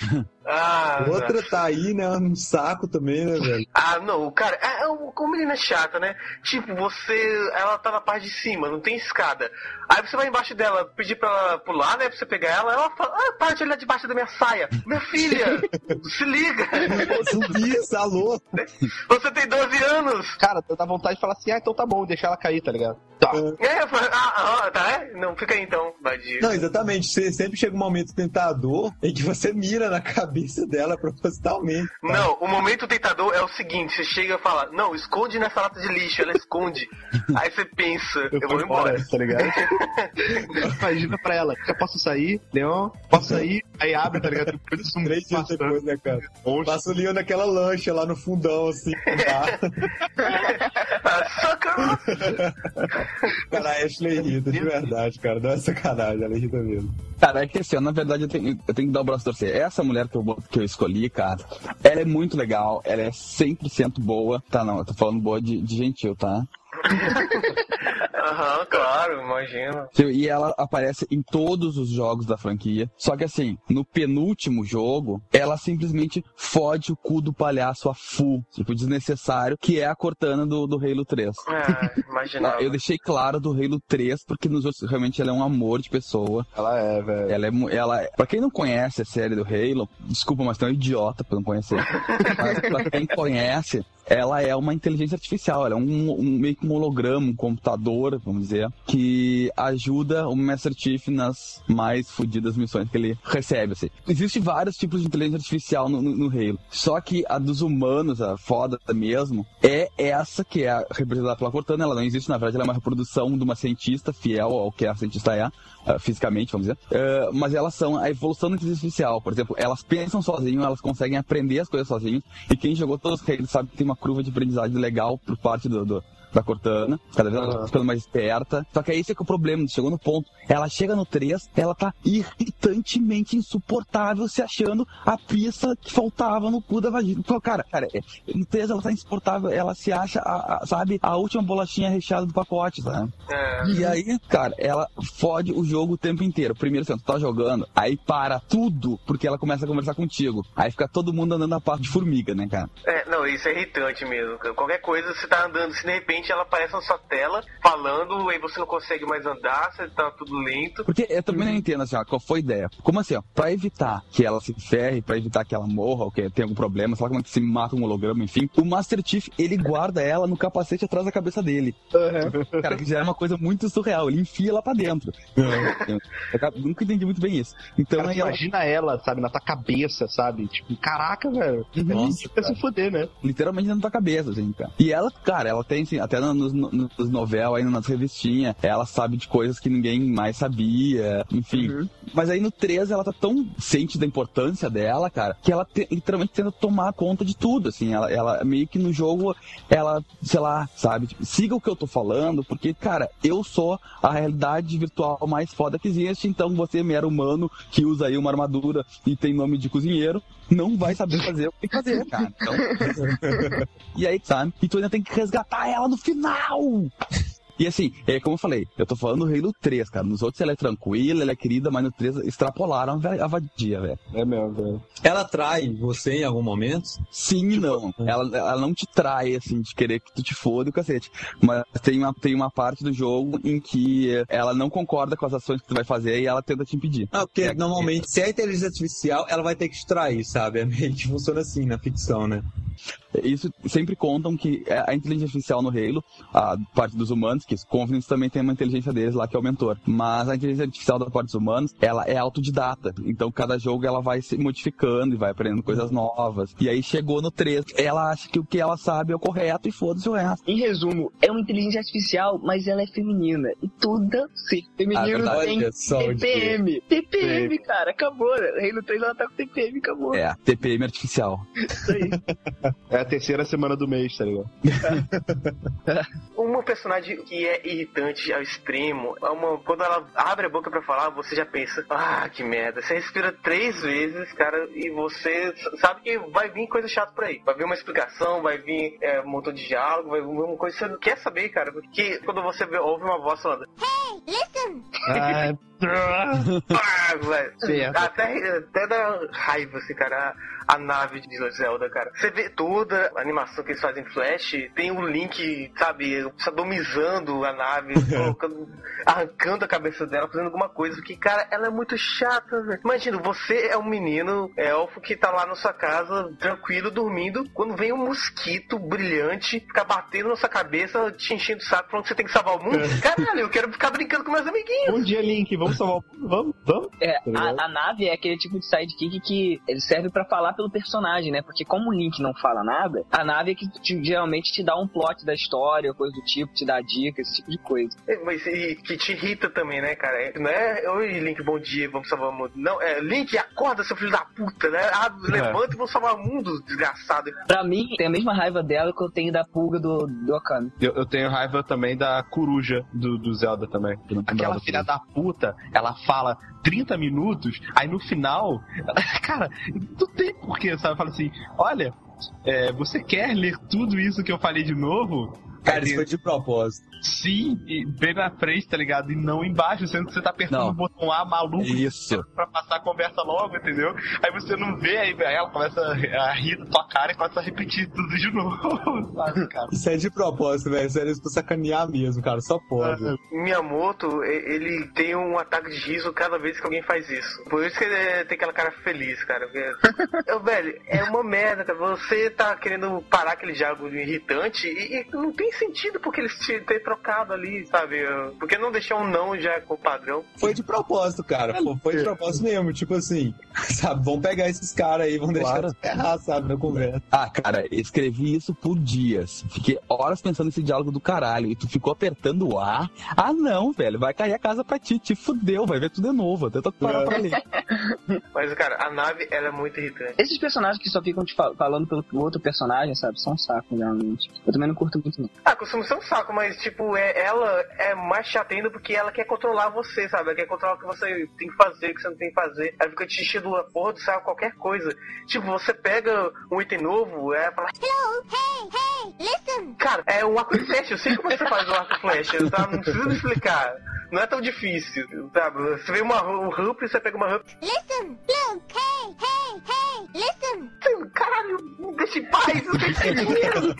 Outra tá aí, né? Um saco também, né, velho? Não, cara, uma menina chata, né? Tipo, ela tá na parte de cima, não tem escada. Aí você vai embaixo dela, pedir pra ela pular, né? Pra você pegar ela fala, para de olhar debaixo da minha saia. Minha filha, se liga. Isso, alô. Você tem 12 anos. Cara, dá vontade de falar assim, então tá bom, deixar ela cair, tá ligado? Tá. Não, fica aí então, vadio. Não, exatamente. Sempre chega um momento tentador em que você mira na cabeça polícia dela propositalmente. Tá? Não, o momento tentador é o seguinte, você chega e fala, não, esconde nessa lata de lixo, ela esconde. Aí você pensa, eu vou embora. Tá ligado? Imagina pra ela, eu posso sair, Leon, posso sair, aí abre, tá ligado? Depois de 3 dias depois, né, cara? Passa o Leon naquela lancha lá no fundão, assim. Cara, a Ashley irrita, de verdade, cara. Não é sacanagem, ela irrita mesmo. Cara, é que assim, na verdade eu tenho que dar o braço a torcer. Essa mulher que eu escolhi, cara, ela é muito legal, ela é 100% boa. Tá, não, eu tô falando boa de gentil, tá? Aham, claro, imagino. E ela aparece em todos os jogos da franquia. Só que assim, no penúltimo jogo, ela simplesmente fode o cu do palhaço a full. Tipo, desnecessário, que é a Cortana do Halo 3. Imaginava. Eu deixei claro do Halo 3, porque nos outros, realmente, ela é um amor de pessoa. Ela é, velho. Pra quem não conhece a série do Halo, desculpa, mas tem um idiota pra não conhecer. Mas pra quem conhece, ela é uma inteligência artificial, ela é meio que um holograma, um computador, vamos dizer, que ajuda o Master Chief nas mais fodidas missões que ele recebe, assim. Existem vários tipos de inteligência artificial no Halo, só que a dos humanos, a foda mesmo, é essa que é representada pela Cortana. Ela não existe, na verdade, ela é uma reprodução de uma cientista fiel ao que a cientista é, fisicamente, vamos dizer, mas elas são a evolução da inteligência artificial. Por exemplo, elas pensam sozinhas, elas conseguem aprender as coisas sozinhas, e quem jogou todos os Halo sabe que tem uma curva de aprendizagem legal por parte da Cortana, cada vez ela tá ficando mais esperta. Só que é esse que é o problema, chegou no ponto, ela chega no 3, ela tá irritantemente insuportável, se achando a pista que faltava no cu da vagina. Cara, no 3 ela tá insuportável, ela se acha, sabe, a última bolachinha recheada do pacote, sabe? E aí, cara, ela fode o jogo o tempo inteiro. Primeiro, assim, tu tá jogando, aí para tudo, porque ela começa a conversar contigo. Aí fica todo mundo andando na parte de formiga, né, cara? Não, isso é irritante mesmo. Qualquer coisa, você tá andando, se de repente ela aparece na sua tela, falando, aí você não consegue mais andar, você tá tudo lento. Porque eu também não entendo, assim, ó, qual foi a ideia. Como assim, ó, pra evitar que ela se ferre, pra evitar que ela morra, ou que tenha algum problema, sei lá como é que se mata um holograma, enfim, o Master Chief, ele guarda ela no capacete atrás da cabeça dele. Cara, que já é uma coisa muito surreal, ele enfia ela pra dentro. Eu nunca entendi muito bem isso. Então, cara, aí imagina ela, sabe, na tua cabeça, sabe? Tipo, caraca, velho. Nossa, se foder, né? Literalmente na tua cabeça, assim, cara. E ela, cara, ela tem, assim, até nos novelas, aí nas revistinhas, ela sabe de coisas que ninguém mais sabia, enfim. Mas aí no 3 ela tá tão ciente da importância dela, cara, que ela literalmente tenta tomar conta de tudo, assim. Ela meio que no jogo, ela, sei lá, sabe, tipo, siga o que eu tô falando, porque, cara, eu sou a realidade virtual mais foda que existe, então você, mero humano, que usa aí uma armadura e tem nome de cozinheiro, não vai saber fazer o que tem que fazer, cara. Então... E aí, sabe? E tu ainda tem que resgatar ela no final! E assim, como eu falei, eu tô falando do Halo 3, cara. Nos outros ela é tranquila, ela é querida, mas no 3 extrapolaram a vadia, velho. É mesmo, velho. Ela trai você em algum momento? Sim e não. Ela não te trai, assim, de querer que tu te foda o cacete. Mas tem uma parte do jogo em que ela não concorda com as ações que tu vai fazer e ela tenta te impedir. Porque normalmente, se é inteligência artificial, ela vai ter que te trair, sabe? É meio que funciona assim na ficção, né? Isso sempre contam que a inteligência artificial no Halo, a parte dos humanos, que os Confidence também tem uma inteligência deles lá que é o mentor, mas a inteligência artificial da parte dos humanos, ela é autodidata, então cada jogo ela vai se modificando e vai aprendendo coisas novas, e aí chegou no 3, ela acha que o que ela sabe é o correto e foda-se o resto. Em resumo, é uma inteligência artificial, mas ela é feminina, e tudo ser feminino tem TPM. TPM, cara, acabou. Halo 3 ela tá com TPM, acabou. TPM artificial. Isso aí. É a terceira semana do mês, tá ligado? Uma personagem que é irritante ao extremo, quando ela abre a boca pra falar, você já pensa, que merda. Você respira 3 vezes, cara, e você sabe que vai vir coisa chata por aí. Vai vir uma explicação, vai vir um montão de diálogo, vai vir uma coisa que você não quer saber, cara. Porque quando você ouve uma voz falando, hey, listen! Até dá raiva, assim, cara, a nave de Zelda, cara. Você vê toda a animação que eles fazem em Flash, tem um Link, sabe, sadomizando a nave, arrancando a cabeça dela, fazendo alguma coisa, porque, cara, ela é muito chata, velho. Imagina, você é um menino elfo que tá lá na sua casa, tranquilo, dormindo, quando vem um mosquito brilhante, ficar batendo na sua cabeça, te enchendo o saco, falando que você tem que salvar o mundo. Caralho, eu quero ficar brincando com meus amiguinhos. Bom dia, Link, vamos salvar o mundo, vamos. A nave é aquele tipo de sidekick que ele serve pra falar pelo personagem, né? Porque como o Link não fala nada, a nave é que geralmente te dá um plot da história, coisa do tipo, te dá dicas, esse tipo de coisa. Mas que te irrita também, né, cara? Não é, oi, Link, bom dia, vamos salvar o mundo. Não, Link, acorda, seu filho da puta, né? Levanta e vamos salvar o mundo, desgraçado. Pra mim, tem a mesma raiva dela que eu tenho da pulga do Okami. Eu tenho raiva também da coruja do Zelda também. Aquela filha da puta, ela fala 30 minutos, aí no final, cara, não tem porquê, sabe? Fala assim, olha, você quer ler tudo isso que eu falei de novo? Cara, isso foi de propósito. Sim, e bem na frente, tá ligado? E não embaixo, sendo que você tá apertando o botão A maluco. Isso. Pra passar a conversa logo, entendeu? Aí você não vê, aí ela começa a rir da tua cara e começa a repetir tudo de novo, sabe, cara? Isso é de propósito, velho. Sério, isso pra sacanear mesmo, cara. Só pode. Miyamoto, ele tem um ataque de riso cada vez que alguém faz isso. Por isso que ele tem aquela cara feliz, cara. Velho, é uma merda, cara. Você tá querendo parar aquele diálogo irritante e não tem sentido porque eles ter trocado ali, sabe? Porque não deixar um não já com o padrão. Foi de propósito, cara. Foi de propósito mesmo. Tipo assim, sabe? Vamos pegar esses caras aí, vamos deixar eles ferrar, sabe? Na conversa. Cara, escrevi isso por dias. Fiquei horas pensando nesse diálogo do caralho. E tu ficou apertando o A. Ah, não, velho. Vai cair a casa pra ti. Te fudeu. Vai ver tudo de novo. Até tô parar pra ler. Mas, cara, a nave, ela é muito irritante. Esses personagens que só ficam te falando pelo outro personagem, sabe? São um saco, realmente. Eu também não curto muito, não. Costuma ser um saco, mas, tipo, ela é mais chata ainda porque ela quer controlar você, sabe? Ela quer controlar o que você tem que fazer, o que você não tem que fazer. Ela fica te enchendo a porra do saco, qualquer coisa. Tipo, você pega um item novo, fala... Hello, hey, listen! Cara, é um arco e flecha, eu sei como você faz o arco e flecha, tá? Não precisa me explicar. Não é tão difícil, sabe? Você vê um ramp e você pega uma ramp. Listen, Luke, hey, listen! Caralho, me deixa em paz, eu tenho dinheiro!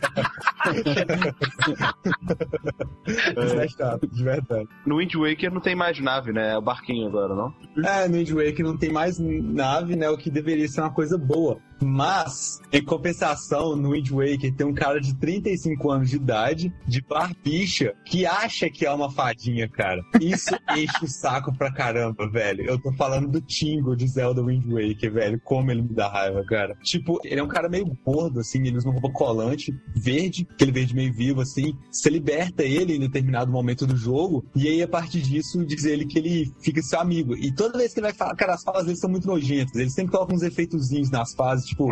Isso é chato, de verdade. No Wind Waker não tem mais nave, né? É o barquinho agora, não? No Wind Waker não tem mais nave, né? O que deveria ser uma coisa boa. Mas, em compensação, no Wind Waker tem um cara de 35 anos de idade, de barbicha, que acha que é uma fadinha, cara. Isso enche o saco pra caramba, velho. Eu tô falando do Tingle de Zelda Wind Waker, velho. Como ele me dá raiva, cara. Tipo, ele é um cara meio gordo, assim, ele usa uma roupa colante, verde, aquele verde meio vivo, assim. Você liberta ele em determinado momento do jogo, e aí, a partir disso, diz ele que ele fica seu amigo. E toda vez que ele vai falar, cara, as falas dele são muito nojentas. Ele sempre coloca uns efeitozinhos nas fases, tipo,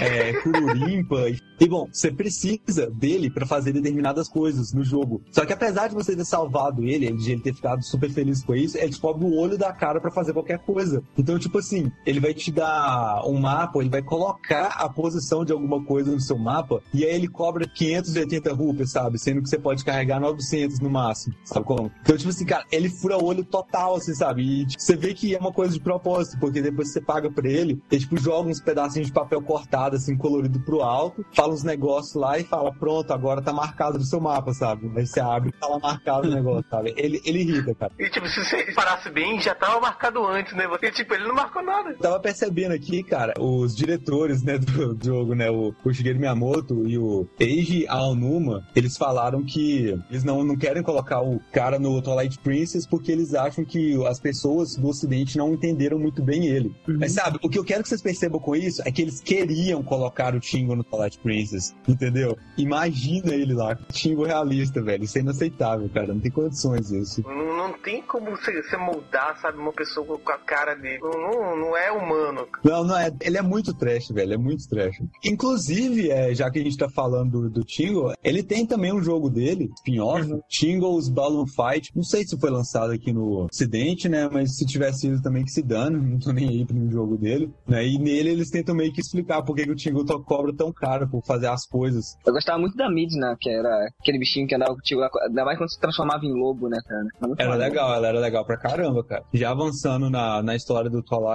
cururimpa. E, bom, você precisa dele pra fazer determinadas coisas no jogo. Só que apesar de você ter salvado ele, de ele ter ficado super feliz com isso, ele descobre o olho da cara pra fazer qualquer coisa. Então, tipo assim, ele vai te dar um mapa, ele vai colocar a posição de alguma coisa no seu mapa, e aí ele cobra 580 rupias, sabe? Sendo que você pode carregar 900 no máximo, sabe como? Então, tipo assim, cara, ele fura o olho total, assim, sabe? E tipo, você vê que é uma coisa de propósito, porque depois você paga pra ele, ele, tipo, joga uns pedacinhos de papel cortado, assim, colorido pro alto, fala uns negócios lá e fala, pronto, agora tá marcado no seu mapa, sabe? Aí você abre e tá lá marcado o negócio, sabe? Ele irrita, cara. E, tipo, se você parasse bem, já tava marcado antes, né? Porque, tipo, ele não marcou nada. Eu tava percebendo aqui, cara, os diretores, né, do jogo, né, o Shigeru Miyamoto e o Eiji Aonuma, eles falaram que eles não querem colocar o cara no Twilight Princess porque eles acham que as pessoas do ocidente não entenderam muito bem ele. Mas, sabe, o que eu quero que vocês percebam com isso é que eles queriam colocar o Tingle no Twilight Princess, entendeu? Imagina ele lá, Tingle realista, velho. Isso é inaceitável, cara. Não tem condições isso. Não tem como você moldar, sabe, uma pessoa com a cara dele. Não é humano. Não é. Ele é muito trash, velho. É muito trash. Inclusive, já que a gente tá falando do Tingle, ele tem também um jogo dele, spin-off, Tingle's Balloon Fight. Não sei se foi lançado aqui no Ocidente, né? Mas se tivesse sido também que se dane. Não tô nem aí pro jogo dele, né? E nele eles tentam meio que explicar por que o Tingle cobra tão caro por fazer as coisas. Eu gostava muito da Midna, que era aquele bichinho que andava contigo, ainda mais quando se transformava em lobo, né, cara? Ela era legal pra caramba, cara. Já avançando na história do Twilight, então,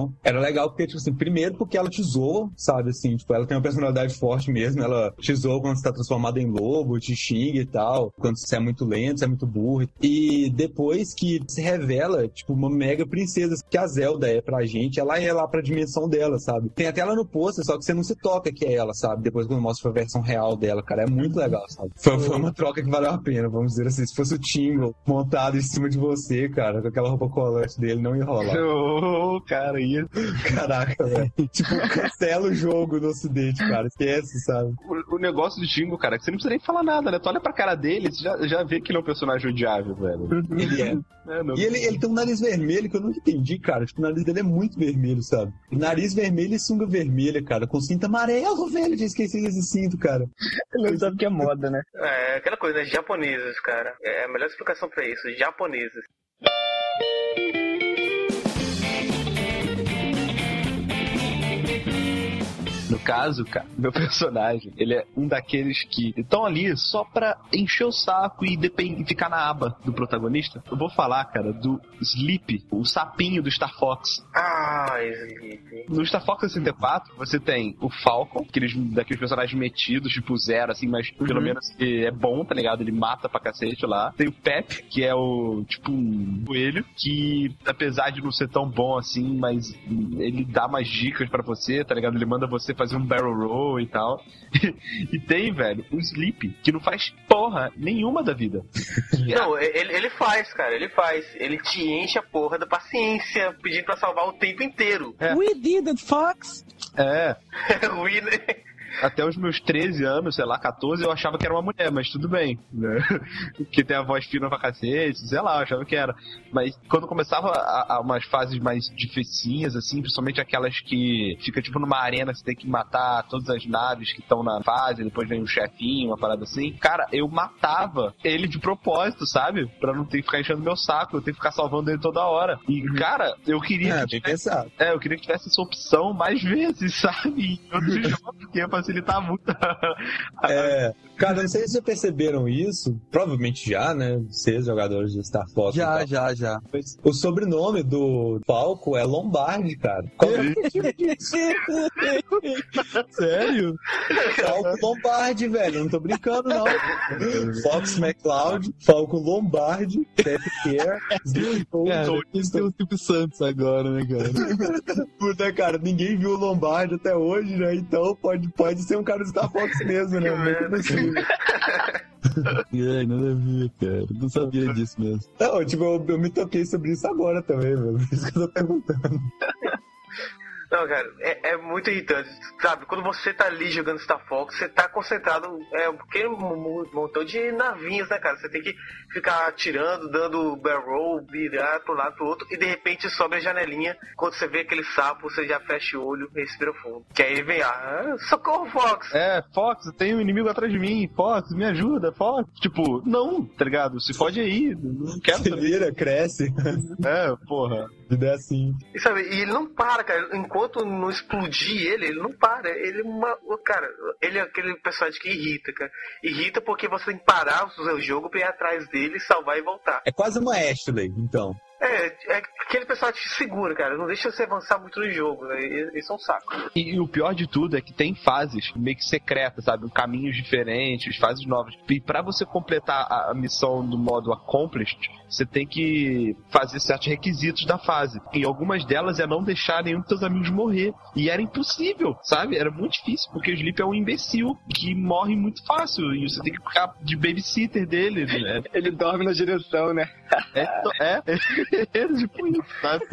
Então, era legal porque, tipo assim, primeiro porque ela te zoa, sabe, assim, tipo, ela tem uma personalidade forte mesmo, ela te zoa quando você tá transformado em lobo, te xinga e tal, quando você é muito lento, você é muito burro. E depois que se revela, tipo, uma mega princesa que a Zelda é pra gente, ela é lá pra dimensão dela, sabe? Tem até ela no pôster, só que você não se toca que é ela, sabe? Depois quando mostra a versão real dela, cara, é muito legal, sabe? Foi uma troca que valeu a pena, vamos dizer assim. Se fosse o Tingle montado em cima de você, cara, com aquela roupa colante dele, não ia rolar. Ô, cara, ia... Caraca, velho. Tipo, cancela o jogo no ocidente, cara. Esquece, sabe? O negócio do Tingle, cara, é que você não precisa nem falar nada, né? Tu olha pra cara dele, você já vê que ele é um personagem odiável, velho. Ele é. E ele tem um nariz vermelho que eu nunca entendi, cara. Tipo, o nariz dele é muito vermelho, sabe? Nariz vermelho e sunga vermelha, cara. Com cinto amarelo, velho. Já esqueci desse cinto, cara. Ele não sabe que é moda, né? É, aquela coisa, né? Japoneses, cara. É a melhor explicação pra isso. Japoneses. No caso, cara, meu personagem, ele é um daqueles que estão ali só pra encher o saco e ficar na aba do protagonista. Eu vou falar, cara, do Sleepy, o sapinho do Star Fox. Ah, Sleepy. No Star Fox 64, você tem o Falcon, daqueles personagens metidos, tipo Zero, assim, mas pelo menos é bom, tá ligado? Ele mata pra cacete lá. Tem o Pep, que é o, tipo, um coelho, que apesar de não ser tão bom assim, mas ele dá mais dicas pra você, tá ligado? Ele manda você fazer um barrel roll e tal. E tem, velho, o Sleepy, que não faz porra nenhuma da vida. Não, ele faz, cara, ele faz. Ele te enche a porra da paciência, pedindo pra salvar o tempo inteiro. É. We did it, Fox! É. We... Até os meus 13 anos, sei lá, 14, eu achava que era uma mulher, mas tudo bem, né? Que tem a voz fina pra cacete, sei lá, eu achava que era. Mas quando começava a umas fases mais dificinhas, assim, principalmente aquelas que fica tipo numa arena, você tem que matar todas as naves que estão na fase, depois vem um chefinho, uma parada assim, cara, eu matava ele de propósito, sabe? Pra não ter que ficar enchendo meu saco, eu tenho que ficar salvando ele toda hora. E, cara, eu queria eu queria que tivesse essa opção mais vezes, sabe? Em outros jogos, porque ia facilitar muito. Cara, não sei se vocês perceberam isso, provavelmente já, né? Vocês, jogadores de Star Fox. Já. O sobrenome do Falco é Lombardi, cara. Qual é o motivo disso? Sério? Falco Lombardi, velho. Eu não tô brincando, não. Fox McCloud, Falco Lombardi, Pep Care, eles têm o Tipo Santos agora, né, cara? Puta, cara, ninguém viu o Lombardi até hoje, né? Então pode ser um cara do Star Fox mesmo, né? Muito possível. Ai, nada a ver, cara. Não sabia disso mesmo. Não, tipo, eu me toquei sobre isso agora também, mano. Por isso que eu tô perguntando. Não, cara, é muito irritante, sabe? Quando você tá ali jogando Star Fox, você tá concentrado, porque um montão de navinhos, né, cara? Você tem que ficar atirando, dando barrel roll, virar pro lado pro outro, e de repente sobe a janelinha, quando você vê aquele sapo, você já fecha o olho e respira fundo. Que aí vem socorro, Fox! Fox, tem um inimigo atrás de mim, Fox, me ajuda, Fox. Tipo, não, tá ligado? Se fode aí, não quero saber. Se vira, cresce. Porra. Vida é assim. E sabe, e ele não para, cara, enquanto não explodir ele não para. Cara, ele é aquele personagem que irrita, cara. Irrita porque você tem que parar o seu jogo pra ir atrás dele, salvar e voltar. É quase uma Ashley, então. É aquele personagem que te segura, cara. Não deixa você avançar muito no jogo, né? Isso é um saco. E o pior de tudo é que tem fases meio que secretas, sabe? Caminhos diferentes, fases novas. E pra você completar a missão do modo Accomplished, você tem que fazer certos requisitos da fase. E algumas delas é não deixar nenhum dos seus amigos morrer. E era impossível, sabe? Era muito difícil, porque o Sleep é um imbecil que morre muito fácil. E você tem que ficar de babysitter dele, né? Ele dorme na direção, né? Tipo isso, sabe?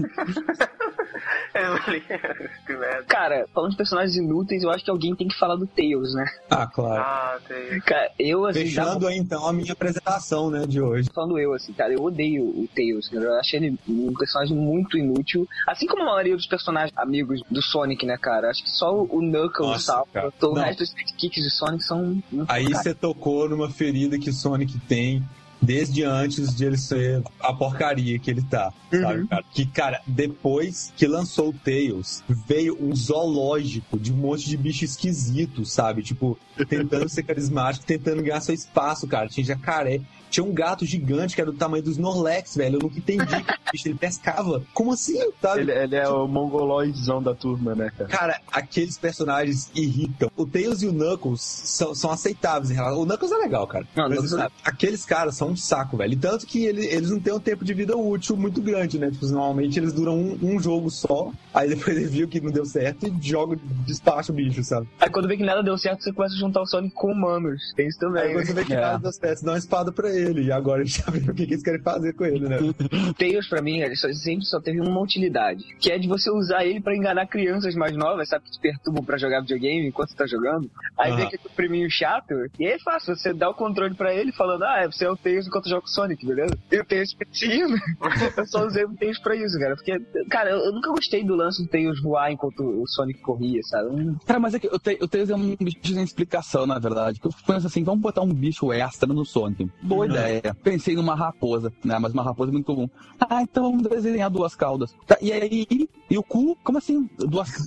Cara, falando de personagens inúteis, eu acho que alguém tem que falar do Tails, né? Ah, claro. Tails. Cara, eu assim. Fechando aí então a minha apresentação, né, de hoje. Falando eu, assim, cara, eu odeio o Tails, cara. Eu achei ele um personagem muito inútil. Assim como a maioria dos personagens amigos do Sonic, né, cara? Acho que só o Knuckles salva. O resto dos sidekicks de Sonic são. Aí você tocou numa ferida que o Sonic tem. Desde antes de ele ser a porcaria que ele tá, sabe, cara? Que, cara, depois que lançou o Tails, veio um zoológico de um monte de bicho esquisito, sabe? Tipo, tentando ser carismático, tentando ganhar seu espaço, cara. Tinha jacaré. Tinha um gato gigante que era do tamanho dos Snorlax, velho. Eu nunca entendi que o bicho ele pescava. Como assim, sabe? Ele é o mongoloidzão da turma, né, cara? Cara, aqueles personagens irritam. O Tails e o Knuckles são aceitáveis em relação. O Knuckles é legal, cara. Não, mas, aqueles caras são um saco, velho. E tanto que eles não têm um tempo de vida útil muito grande, né? Tipo, normalmente eles duram um jogo só, aí depois ele viu que não deu certo e despacha o bicho, sabe? Aí quando vê que nada deu certo, você começa a juntar o Sonic com humanos. Tem isso também. Aí quando você vê que nada deu certo, você dá uma espada pra ele. E agora a gente já viu o que eles querem fazer com ele, né? Tails, pra mim, ele sempre só teve uma utilidade, que é de você usar ele pra enganar crianças mais novas, sabe? Que te perturbam pra jogar videogame enquanto você tá jogando. Aí vem aquele priminho chato, e aí é fácil, você dá o controle pra ele falando, você é o Tails enquanto joga o Sonic, beleza? E o Tails perseguindo. Eu só usei o Tails pra isso, cara. Porque, cara, eu nunca gostei do lance do Tails voar enquanto o Sonic corria, sabe? Cara, mas é que o Tails é um bicho sem explicação, na verdade. Eu penso assim, vamos botar um bicho extra no Sonic. Boa ideia. Pensei numa raposa, né? Mas uma raposa é muito comum. Então vamos desenhar 2 caudas. Tá, e aí, e o cu? Como assim? 2...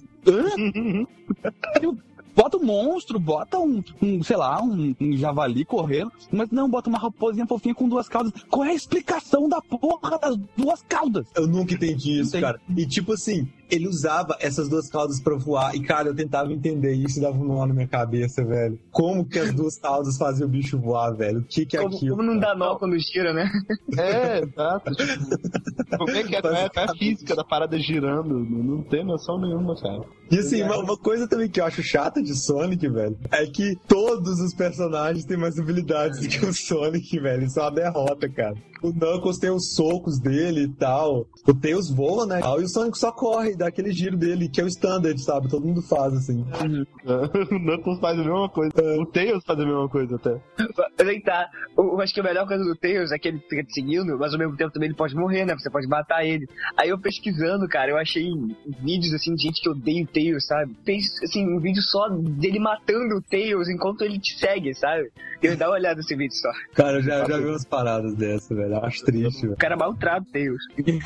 Bota um monstro, bota sei lá, um javali correndo, mas não, bota uma raposinha fofinha com 2 caudas. Qual é a explicação da porra das 2 caudas? Eu nunca entendi isso, cara. E tipo assim, ele usava essas 2 caudas pra voar, e cara, eu tentava entender isso e dava um nó na minha cabeça, velho. Como que as 2 caudas faziam o bicho voar, velho? O que é aquilo? Como não dá nó quando gira, né? Exato. Como é que é a física da parada girando? Não tem noção nenhuma, cara. E assim, uma coisa também que eu acho chata de Sonic, velho, é que todos os personagens têm mais habilidades do que o Sonic, velho. Isso é uma derrota, cara. O Knuckles tem os socos dele e tal. O Tails voa, né? E o Sonic só corre, dá aquele giro dele, que é o standard, sabe? Todo mundo faz, assim. O Knuckles faz a mesma coisa. O Tails faz a mesma coisa, até. Tá. Eu acho que a melhor coisa do Tails é que ele fica te seguindo, mas ao mesmo tempo também ele pode morrer, né? Você pode matar ele. Aí eu pesquisando, cara, eu achei vídeos, assim, de gente que odeia o Tails, sabe? Fez, assim, um vídeo só dele matando o Tails enquanto ele te segue, sabe? Eu dá uma olhada nesse vídeo só. Cara, eu já vi umas paradas dessa, velho. Eu acho triste, velho. O cara maltrata o Tails.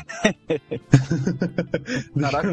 Caraca,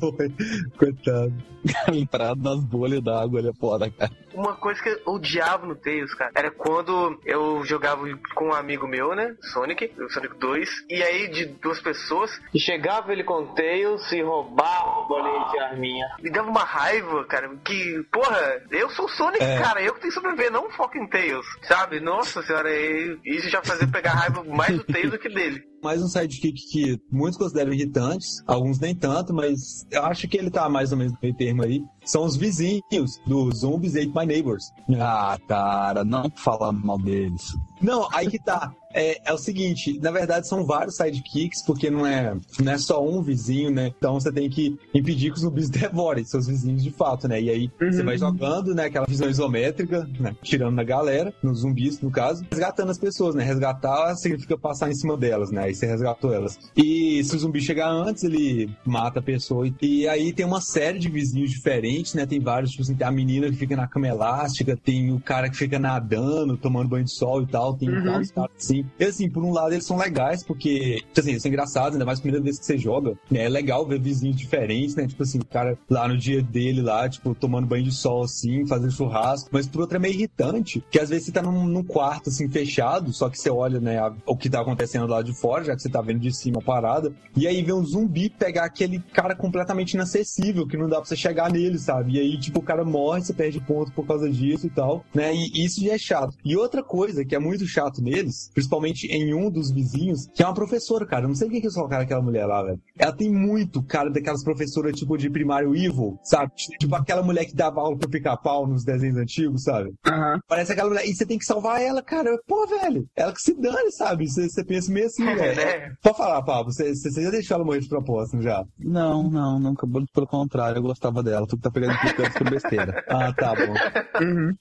coitado. Entrado nas bolhas d'água, ele é foda, cara. Uma coisa que eu odiava no Tails, cara, era quando eu jogava com um amigo meu, né? Sonic 2, e aí de 2 pessoas, e chegava ele com o Tails e roubava o bolinho de arminha. Me dava uma raiva, cara, que, porra, eu sou o Sonic, cara, eu que tenho que sobreviver, não foco em Tails, sabe? Nossa senhora, isso já fazia pegar raiva mais do Tails do que dele. Mais um sidekick que muitos consideram irritantes, alguns nem tanto, mas eu acho que ele tá mais ou menos no meio termo aí. São os vizinhos do Zombies Ate My Neighbors. Ah, cara, não fala mal deles. Não, aí que tá. É o seguinte, na verdade são vários sidekicks, porque não é só um vizinho, né? Então você tem que impedir que os zumbis devorem seus vizinhos de fato, né? E aí você vai jogando, né? Aquela visão isométrica, né? Tirando na galera, nos zumbis, no caso, resgatando as pessoas, né? Resgatar significa passar em cima delas, né? Aí você resgatou elas. E se o zumbi chegar antes, ele mata a pessoa. E aí tem uma série de vizinhos diferentes, né? Tem vários, tipo assim, tem a menina que fica na cama elástica, tem o cara que fica nadando, tomando banho de sol e tal, tem vários caras assim. E assim, por um lado eles são legais, porque, assim, eles são engraçados, ainda mais a primeira vez que você joga, né? É legal ver vizinhos diferentes, né? Tipo assim, o cara lá no dia dele, lá, tipo, tomando banho de sol, assim, fazendo churrasco. Mas por outro é meio irritante, que às vezes você tá num quarto, assim, fechado, só que você olha, né, o que tá acontecendo lá de fora, já que você tá vendo de cima a parada, e aí vem um zumbi pegar aquele cara completamente inacessível, que não dá pra você chegar nele, sabe? E aí, tipo, o cara morre, você perde ponto por causa disso e tal, né? E isso já é chato. E outra coisa que é muito chato neles, principalmente em um dos vizinhos, que é uma professora, cara. Eu não sei quem que eles colocaram aquela mulher lá, velho. Ela tem muito cara daquelas professoras, tipo, de primário evil, sabe? Tipo aquela mulher que dava aula pro pica-pau nos desenhos antigos, sabe? Parece aquela mulher. E você tem que salvar ela, cara. Pô, velho. Ela que se dane, sabe? Você pensa meio assim, velho. Pode falar, Pablo. Você já deixou ela morrer de propósito, já? Não, nunca. Pelo contrário, eu gostava dela. Tu que tá pegando implicância por besteira. Ah, tá bom.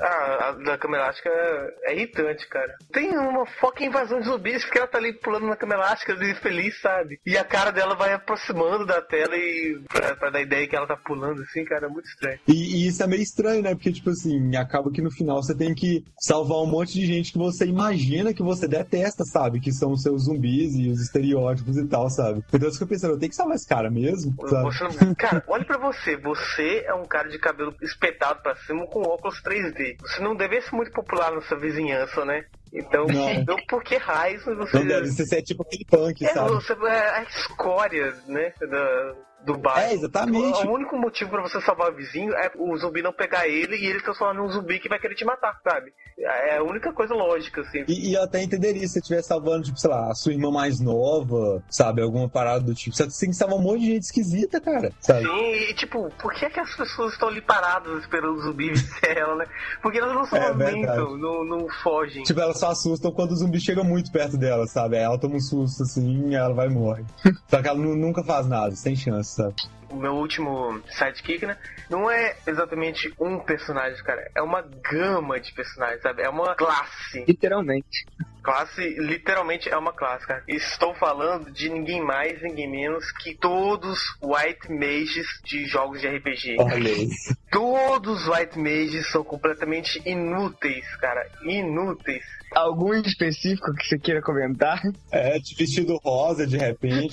A da cama elástica é irritante, cara. Tem uma foca invasão de zumbis, porque ela tá ali pulando na cama elástica e feliz, sabe? E a cara dela vai aproximando da tela e pra dar ideia que ela tá pulando assim, cara, é muito estranho. E isso é meio estranho, né? Porque, tipo assim, acaba que no final você tem que salvar um monte de gente que você imagina que você detesta, sabe? Que são os seus zumbis e os estereótipos e tal, sabe? Então eu fico pensando, eu tenho que salvar esse cara mesmo, sabe? Cara, olha pra você. Você é um cara de cabelo espetado pra cima com óculos 3D. Você não deve ser muito popular na sua vizinhança, né? Então, por que raios você... Não deve ser tipo aquele punk, sabe? Você é a escória, né, do bairro. Exatamente. O único motivo pra você salvar o vizinho é o zumbi não pegar ele e ele transformar num zumbi que vai querer te matar, sabe? É a única coisa lógica, assim. E eu até entenderia se você estivesse salvando, tipo, sei lá, a sua irmã mais nova, sabe? Alguma parada do tipo. Você tem que salvar um monte de gente esquisita, cara, sabe? Sim, e tipo, por que as pessoas estão ali paradas esperando o zumbi vencer ela, né? Porque elas não se movimentam, não fogem. Tipo, elas só assustam quando o zumbi chega muito perto dela, sabe? Aí ela toma um susto, assim, e ela vai e morre. Só que ela nunca faz nada, sem chance, sabe? O meu último sidekick, né? Não é exatamente um personagem, cara. É uma gama de personagens, sabe? É uma classe. Literalmente. Literalmente é uma classe, cara. Estou falando de ninguém mais, ninguém menos que todos White Mages de jogos de RPG. Olha isso. Todos os White Mages são completamente inúteis, cara. Inúteis. Algum específico que você queira comentar? De vestido rosa, de repente.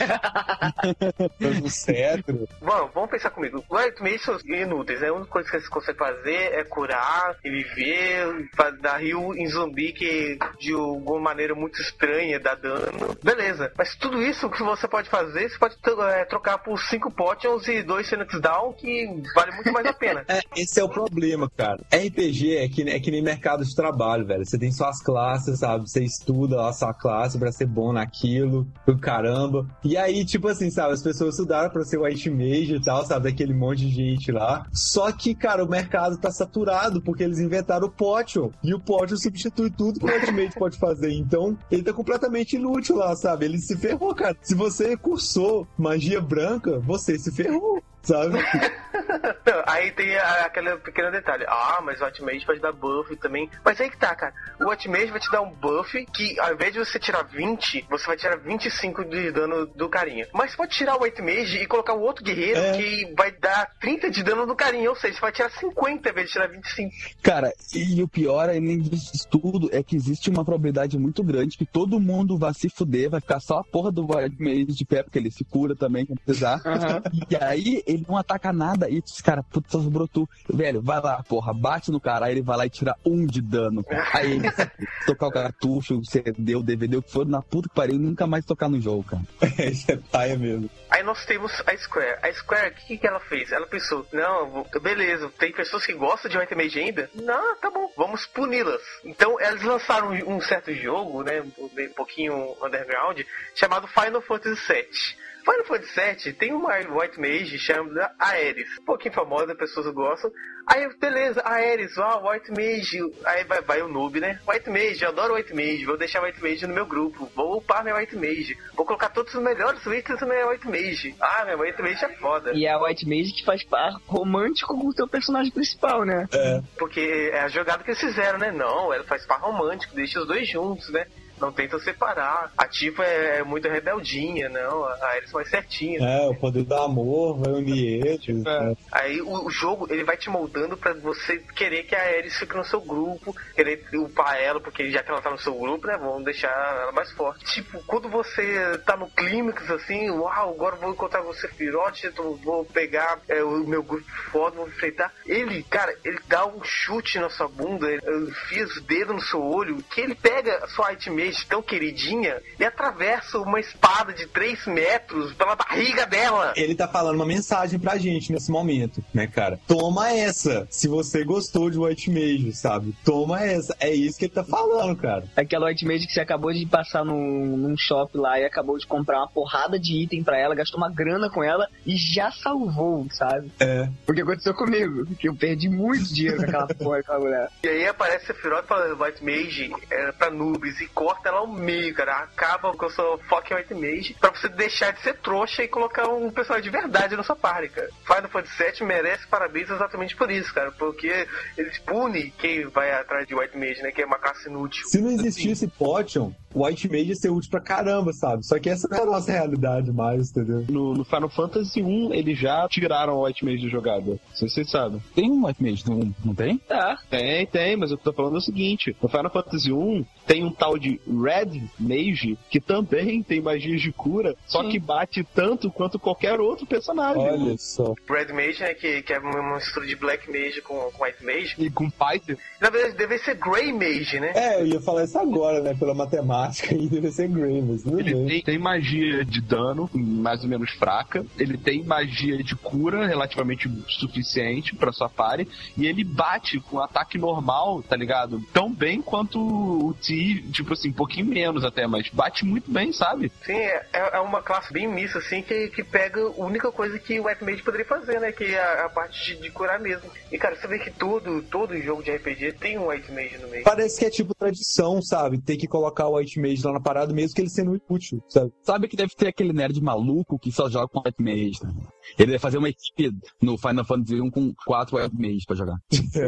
Um cetro. Bom, vamos pensar comigo. White Mages são inúteis. A única coisa que você consegue fazer é curar e viver, dar heal em zumbi que de alguma maneira muito estranha dá dano. Beleza. Mas tudo isso que você pode fazer, você pode trocar por 5 potions e 2 Phoenix Down, que vale muito mais a pena. Esse é o problema, cara. RPG é que nem mercado de trabalho, velho. Você tem suas classes, sabe? Você estuda lá a sua classe pra ser bom naquilo, pro caramba. E aí, tipo assim, sabe? As pessoas estudaram pra ser White Mage e tal, sabe? Daquele monte de gente lá. Só que, cara, o mercado tá saturado porque eles inventaram o Potion. E o Potion substitui tudo que o White Mage pode fazer. Então, ele tá completamente inútil lá, sabe? Ele se ferrou, cara. Se você cursou magia branca, você se ferrou. Sabe? Não, aí tem aquele pequeno detalhe. Mas o White Mage pode dar buff também. Mas aí que tá, cara. O White Mage vai te dar um buff que, ao invés de você tirar 20, você vai tirar 25 de dano do carinha. Mas você pode tirar o White Mage e colocar o outro guerreiro que vai dar 30 de dano do carinha. Ou seja, você vai tirar 50 ao invés de tirar 25. Cara, e o pior, além disso tudo, é que existe uma probabilidade muito grande que todo mundo vai se fuder, vai ficar só a porra do White Mage de pé, porque ele se cura também, quando precisar. E aí, ele não ataca nada e diz, cara, puta, sobrou tu. Velho, vai lá, porra, bate no cara, aí ele vai lá e tira 1 de dano. Aí ele tocar o cartucho, o CD, o DVD, o que for, na puta que pariu, nunca mais tocar no jogo, cara. Isso é paia mesmo. Aí nós temos a Square. A Square, o que ela fez? Ela pensou, não, beleza, tem pessoas que gostam de White Mage ainda? Não, tá bom, vamos puni-las. Então, elas lançaram um certo jogo, né, um pouquinho underground, chamado Final Fantasy VII. Final Fantasy VII tem uma White Mage chamada Aeris. Um pouquinho famosa, pessoas gostam. Aí, beleza, Aeris, White Mage. Aí vai o noob, né? White Mage, eu adoro White Mage. Vou deixar White Mage no meu grupo. Vou upar minha White Mage. Vou colocar todos os melhores itens na minha White Mage. Minha White Mage é foda. E é a White Mage que faz par romântico com o teu personagem principal, né? Porque é a jogada que eles fizeram, né? Não, ela faz par romântico, deixa os dois juntos, né? Não tentam separar. A Tifa é muito rebeldinha, não. A Aeris mais certinha. O poder do amor vai unir eles. Aí o jogo, ele vai te moldando pra você querer que a Aeris fique no seu grupo, querer upar ela, porque já que ela tá no seu grupo, né, vamos deixar ela mais forte. Tipo, quando você tá no clímax, assim, agora eu vou encontrar você, Firote, vou pegar o meu grupo foda, vou enfrentar. Ele, cara, ele dá um chute na sua bunda, ele enfia os dedos no seu olho, que ele pega a sua White Mage tão queridinha e atravessa uma espada de 3 metros pela barriga dela. Ele tá falando uma mensagem pra gente nesse momento, né, cara? Toma essa, se você gostou de White Mage, sabe? Toma essa. É isso que ele tá falando, cara. Aquela White Mage que você acabou de passar num shopping lá e acabou de comprar uma porrada de item pra ela, gastou uma grana com ela e já salvou, sabe? Porque aconteceu comigo, que eu perdi muito dinheiro com aquela porra, aquela mulher. E aí aparece a Sephiroth falando White Mage pra noobs e corta ela ao meio, cara. Acaba com o seu fucking White Mage pra você deixar de ser trouxa e colocar um personagem de verdade na sua party, cara. Final Fantasy VII merece parabéns exatamente por isso, cara. Porque eles punem quem vai atrás de White Mage, né? Que é uma classe inútil. Se não existisse Potion, o White Mage ia ser útil pra caramba, sabe? Só que essa não é a nossa realidade mais, entendeu? No Final Fantasy 1, eles já tiraram o White Mage de jogada. Não sei se vocês sabem. Tem um White Mage no 1, não tem? Tem, mas eu tô falando o seguinte. No Final Fantasy 1, tem um tal de Red Mage, que também tem magias de cura, só que bate tanto quanto qualquer outro personagem. Olha só. Red Mage, né, que é uma mistura de Black Mage com White Mage. E com Python. Na verdade, deve ser Grey Mage, né? Eu ia falar isso agora, né? Pela matemática, e deve ser Grey, mas tudo bem. Ele tem magia de dano, mais ou menos fraca. Ele tem magia de cura, relativamente suficiente pra sua party. E ele bate com ataque normal, tá ligado? Tão bem quanto o T, tipo assim, um pouquinho menos até, mas bate muito bem, sabe? Sim, é uma classe bem mista, assim, que pega a única coisa que o White Mage poderia fazer, né? Que é a parte de curar mesmo. E, cara, você vê que todo jogo de RPG tem um White Mage no meio. Parece que é tipo tradição, sabe? Tem que colocar o White Mage lá na parada, mesmo que ele sendo inútil, sabe? Sabe que deve ter aquele nerd maluco que só joga com White Mage, né? Ele deve fazer uma equipe no Final Fantasy 1 com 4 White Mage pra jogar.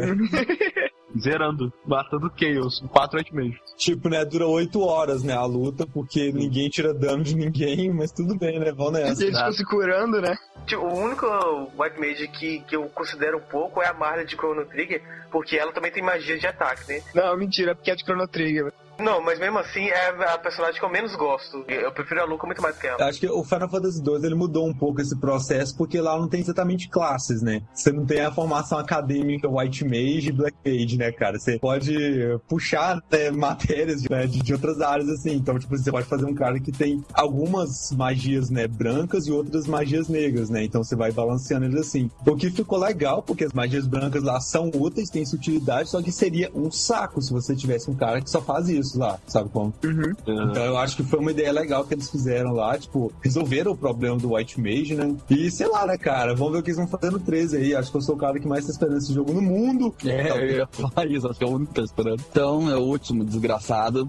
Zerando, matando Chaos, 4 White Mage. Tipo, né, dura 8 horas, né, a luta, porque ninguém tira dano de ninguém, mas tudo bem, né, vão nessa. E eles ficam se curando, né? Tipo, o único White Mage que eu considero um pouco é a Marley de Chrono Trigger, porque ela também tem magia de ataque, né? Não, mentira, porque é de Chrono Trigger. Não, mas mesmo assim é a personagem que eu menos gosto. Eu prefiro a Luca muito mais que ela. Acho que o Final Fantasy 2 ele mudou um pouco esse processo, porque lá não tem exatamente classes, né? Você não tem a formação acadêmica White Mage e Black Mage, né, cara? Você pode puxar matérias de outras áreas, assim. Então, tipo, você pode fazer um cara que tem algumas magias, né, brancas e outras magias negras, né? Então você vai balanceando eles assim. O que ficou legal, porque as magias brancas lá são úteis, têm sutilidade, só que seria um saco se você tivesse um cara que só faz isso lá, sabe como? Então eu acho que foi uma ideia legal que eles fizeram lá, tipo, resolveram o problema do White Mage, né? E sei lá, né, cara, vamos ver o que eles vão fazer no 13 aí. Acho que eu sou o cara que mais tá esperando esse jogo no mundo. Eu ia falar isso, acho que é o único que tá esperando. Então, é o último, desgraçado.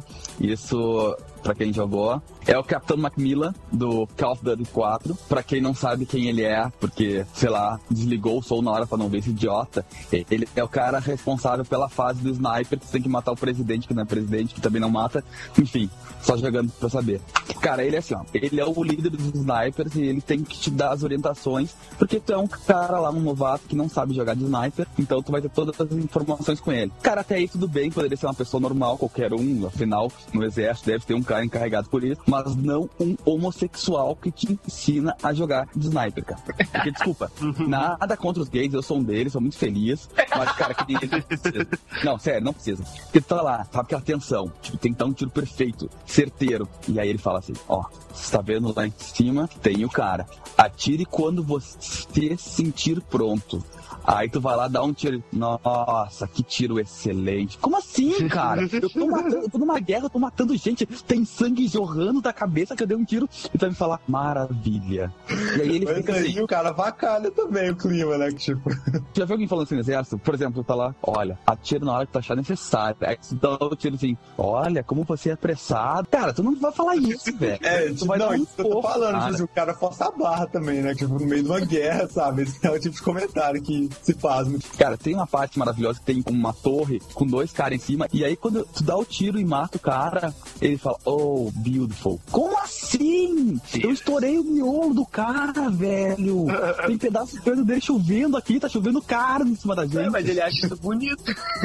Isso, pra quem jogou, é o Capitão Macmillan do Call of Duty 4. Pra quem não sabe quem ele é, porque, sei lá, desligou o som na hora pra não ver esse idiota, ele é o cara responsável pela fase do sniper, que você tem que matar o presidente, que não é presidente, que também não mata. Enfim, só jogando pra saber. Cara, ele é assim, ó, ele é o líder dos snipers e ele tem que te dar as orientações, porque tu é um cara lá, um novato que não sabe jogar de sniper, então tu vai ter todas as informações com ele. Cara, até aí tudo bem, poderia ser uma pessoa normal, qualquer um, afinal, no exército deve ter um cara encarregado por isso, mas não um homossexual que te ensina a jogar de sniper, cara. Porque, desculpa, nada contra os gays, eu sou um deles, sou muito feliz, mas, cara, que nem ele precisa. Não, sério, não precisa. Porque tu tá lá, sabe aquela tensão, tipo, tem que dar um tiro perfeito, certeiro, e aí ele fala assim, ó, você tá vendo lá em cima, tem o cara, atire quando você se sentir pronto. Aí tu vai lá dar um tiro. Nossa, que tiro excelente. Como assim, cara? Eu tô numa guerra, eu tô matando gente, tem sangue jorrando da cabeça que eu dei um tiro. E tu vai me falar, maravilha. E aí ele fica assim. E o cara vacalha também o clima, né? Tipo. Já viu alguém falando assim no exército? Por exemplo, tá lá, olha, atira na hora que tu achar necessário. Aí tu dá o tiro assim, olha, como você é apressado. Cara, tu não vai falar isso, velho. Tu vai dar isso que eu tô falando, cara. Tipo, o cara força a barra também, né? Tipo, no meio de uma guerra, sabe? Esse é o tipo de comentário que se faz. Cara, tem uma parte maravilhosa que tem uma torre com 2 caras em cima, e aí quando tu dá o tiro e mata o cara, ele fala, oh, beautiful. Como assim? Eu estourei o miolo do cara, velho. Tem pedaço de perna dele chovendo aqui, tá chovendo carne em cima da gente. Mas ele acha isso bonito.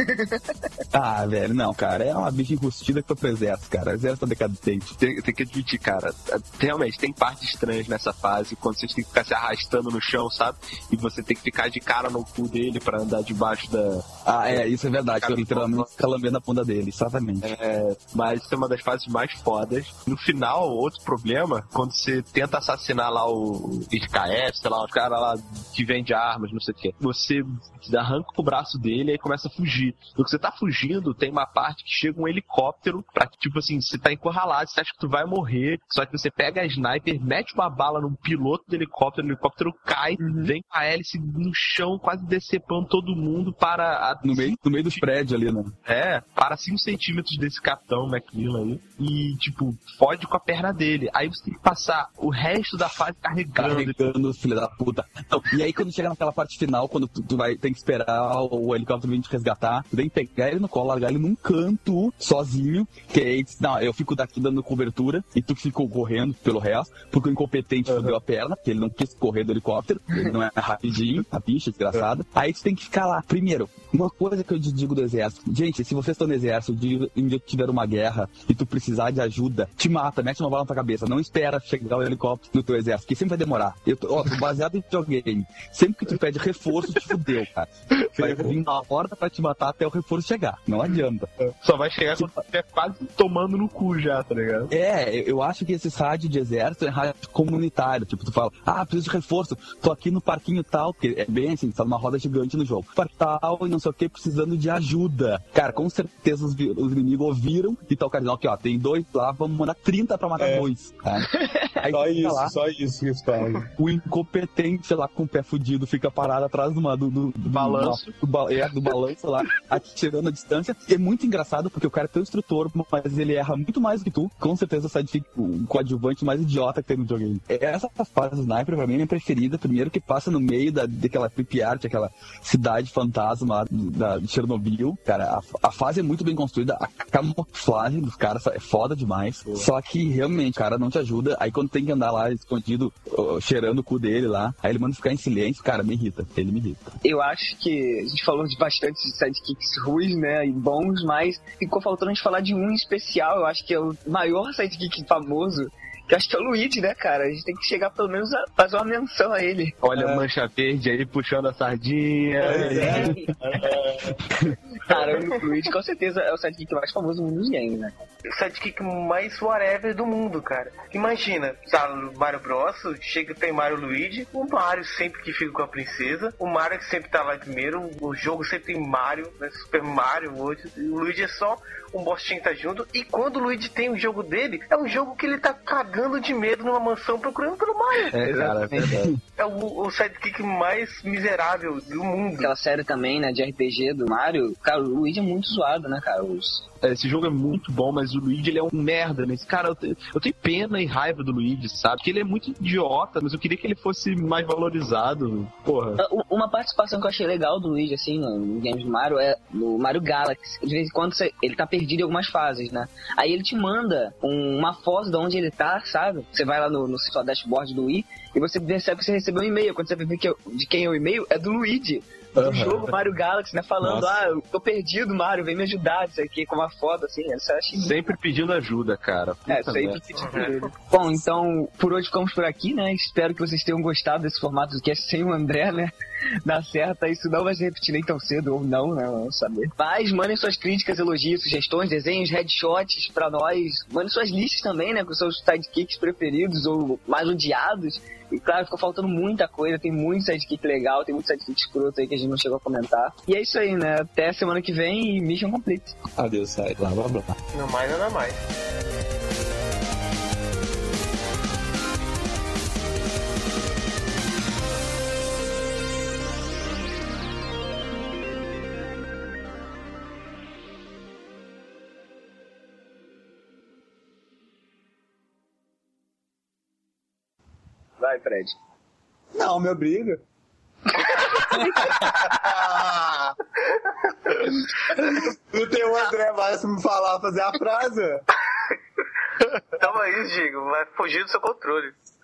Ah, velho, não, cara, é uma bicha enrustida que foi pro exército, cara. O exército tá decadente. Tem que admitir, cara, realmente tem partes estranhas nessa fase, quando vocês têm que ficar se arrastando no chão, sabe? E você tem que ficar de cara no cu dele pra andar debaixo da... Isso é verdade, eu literalmente calambendo a bunda dele, exatamente. Mas isso é uma das fases mais fodas. No final, outro problema, quando você tenta assassinar lá o IKF, sei lá, os caras lá que vende armas, não sei o que, você arranca o braço dele e aí começa a fugir. No que você tá fugindo, tem uma parte que chega um helicóptero pra que, tipo assim, você tá encurralado, você acha que tu vai morrer, só que você pega a sniper, mete uma bala num piloto do helicóptero, o helicóptero cai, vem com a hélice no chão, quase decepando todo mundo para... No meio dos prédios ali, né? Para 5 centímetros desse capitão Macmillan aí, e, tipo, fode com a perna dele. Aí você tem que passar o resto da fase carregando, filho da puta. Não, e aí quando chega naquela parte final, quando tu vai ter que esperar o helicóptero vir te resgatar, tu tem que pegar ele no colo, largar ele num canto, sozinho, que aí, não, eu fico daqui dando cobertura, e tu ficou correndo pelo resto, porque o incompetente fudeu a perna, porque ele não quis correr do helicóptero, ele não é rapidinho, a bicha, desgraçado. temporada. Aí tu tem que ficar lá. Primeiro, uma coisa que eu digo do exército. Gente, se vocês estão no exército, um dia que tiver uma guerra e tu precisar de ajuda, te mata, mete uma bala na tua cabeça. Não espera chegar o helicóptero no teu exército, que sempre vai demorar. Tô baseado em videogame. Sempre que tu pede reforço, te fudeu, cara. Vai vir na porta pra te matar até o reforço chegar. Não adianta. Só vai chegar quando tu estiver quase tomando no cu já, tá ligado? Eu acho que esse rádio de exército é rádio comunitário. Tipo, tu fala, preciso de reforço, tô aqui no parquinho tal, porque é bem assim, tá numa roda gigante no jogo. Parque tal e não sei o que, precisando de ajuda. Cara, com certeza os inimigos ouviram e tá o cara dizendo, aqui ó, tem 2 lá, vamos mandar 30 pra matar 2. Tá? Só isso que eles falam. O incompetente, sei lá, com o pé fudido, fica parado atrás do balanço. Do balanço lá, atirando a distância. E é muito engraçado porque o cara é teu instrutor, mas ele erra muito mais do que tu. Com certeza sai o coadjuvante mais idiota que tem no videogame. Essa fase do Sniper, pra mim, é minha preferida. Primeiro que passa no meio daquela creepy art, aquela cidade fantasma lá de Chernobyl. Cara, a fase é muito bem construída. A camuflagem dos caras é foda demais. Só que, realmente, o cara não te ajuda. Aí quando tem que andar lá escondido, cheirando o cu dele lá, aí ele manda ficar em silêncio, cara, me irrita. Ele me irrita. Eu acho que a gente falou de bastante sidekicks ruins, né, e bons, mas ficou faltando a gente falar de um em especial. Eu acho que é o maior sidekick famoso, que acho que é o Luigi, né, cara? A gente tem que chegar pelo menos a fazer uma menção a ele. Olha a mancha verde aí puxando a sardinha. Cara, o Luigi com certeza é o sidekick mais famoso do mundo dos games, né? O sidekick mais whatever do mundo, cara. Imagina, tá no Mario Bros, chega, tem Mario e Luigi, o Mario sempre que fica com a princesa, o Mario que sempre tá lá primeiro, o jogo sempre tem Mario, né, Super Mario hoje, o Luigi é só um bostinho que tá junto, e quando o Luigi tem o jogo dele, é um jogo que ele tá cagando de medo numa mansão procurando pelo Mario. Cara, é verdade. É o sidekick mais miserável do mundo. Aquela série também, né, de RPG do Mario, cara, o Luigi é muito zoado, né, cara? Esse jogo é muito bom, mas o Luigi, ele é um merda, né? Cara, eu tenho pena e raiva do Luigi, sabe? Porque ele é muito idiota, mas eu queria que ele fosse mais valorizado, porra. Uma participação que eu achei legal do Luigi, assim, no games do Mario, é no Mario Galaxy. De vez em quando ele tá perdido em algumas fases, né? Aí ele te manda uma foto de onde ele tá, sabe? Você vai lá no seu dashboard do Wii e você percebe que você recebeu um e-mail. Quando você vê de quem é o e-mail, é do Luigi. Do jogo Mario Galaxy, né? Falando, eu tô perdido, Mario, vem me ajudar, isso aqui, com uma foto, assim, essa achei... Sempre pedindo ajuda, cara. Sempre pedindo ajuda. Bom, então, por hoje ficamos por aqui, né? Espero que vocês tenham gostado desse formato do cast sem o André, né? Na certa, isso não vai se repetir nem tão cedo, ou não, né? Vamos saber. Mas mandem suas críticas, elogios, sugestões, desenhos, headshots pra nós. Mandem suas listas também, né? Com seus sidekicks preferidos ou mais odiados. E claro, ficou faltando muita coisa, tem muito sidekick legal, tem muito sidekick escroto aí que a gente não chegou a comentar. E é isso aí, né? Até semana que vem e Mission Complete. Adeus, sai. Blá, blá, blá. Não mais, nada mais. Vai, Fred. Não, me obriga. Não tem o André mais pra me falar, fazer a frase. Tamo aí, Diego. Vai fugir do seu controle.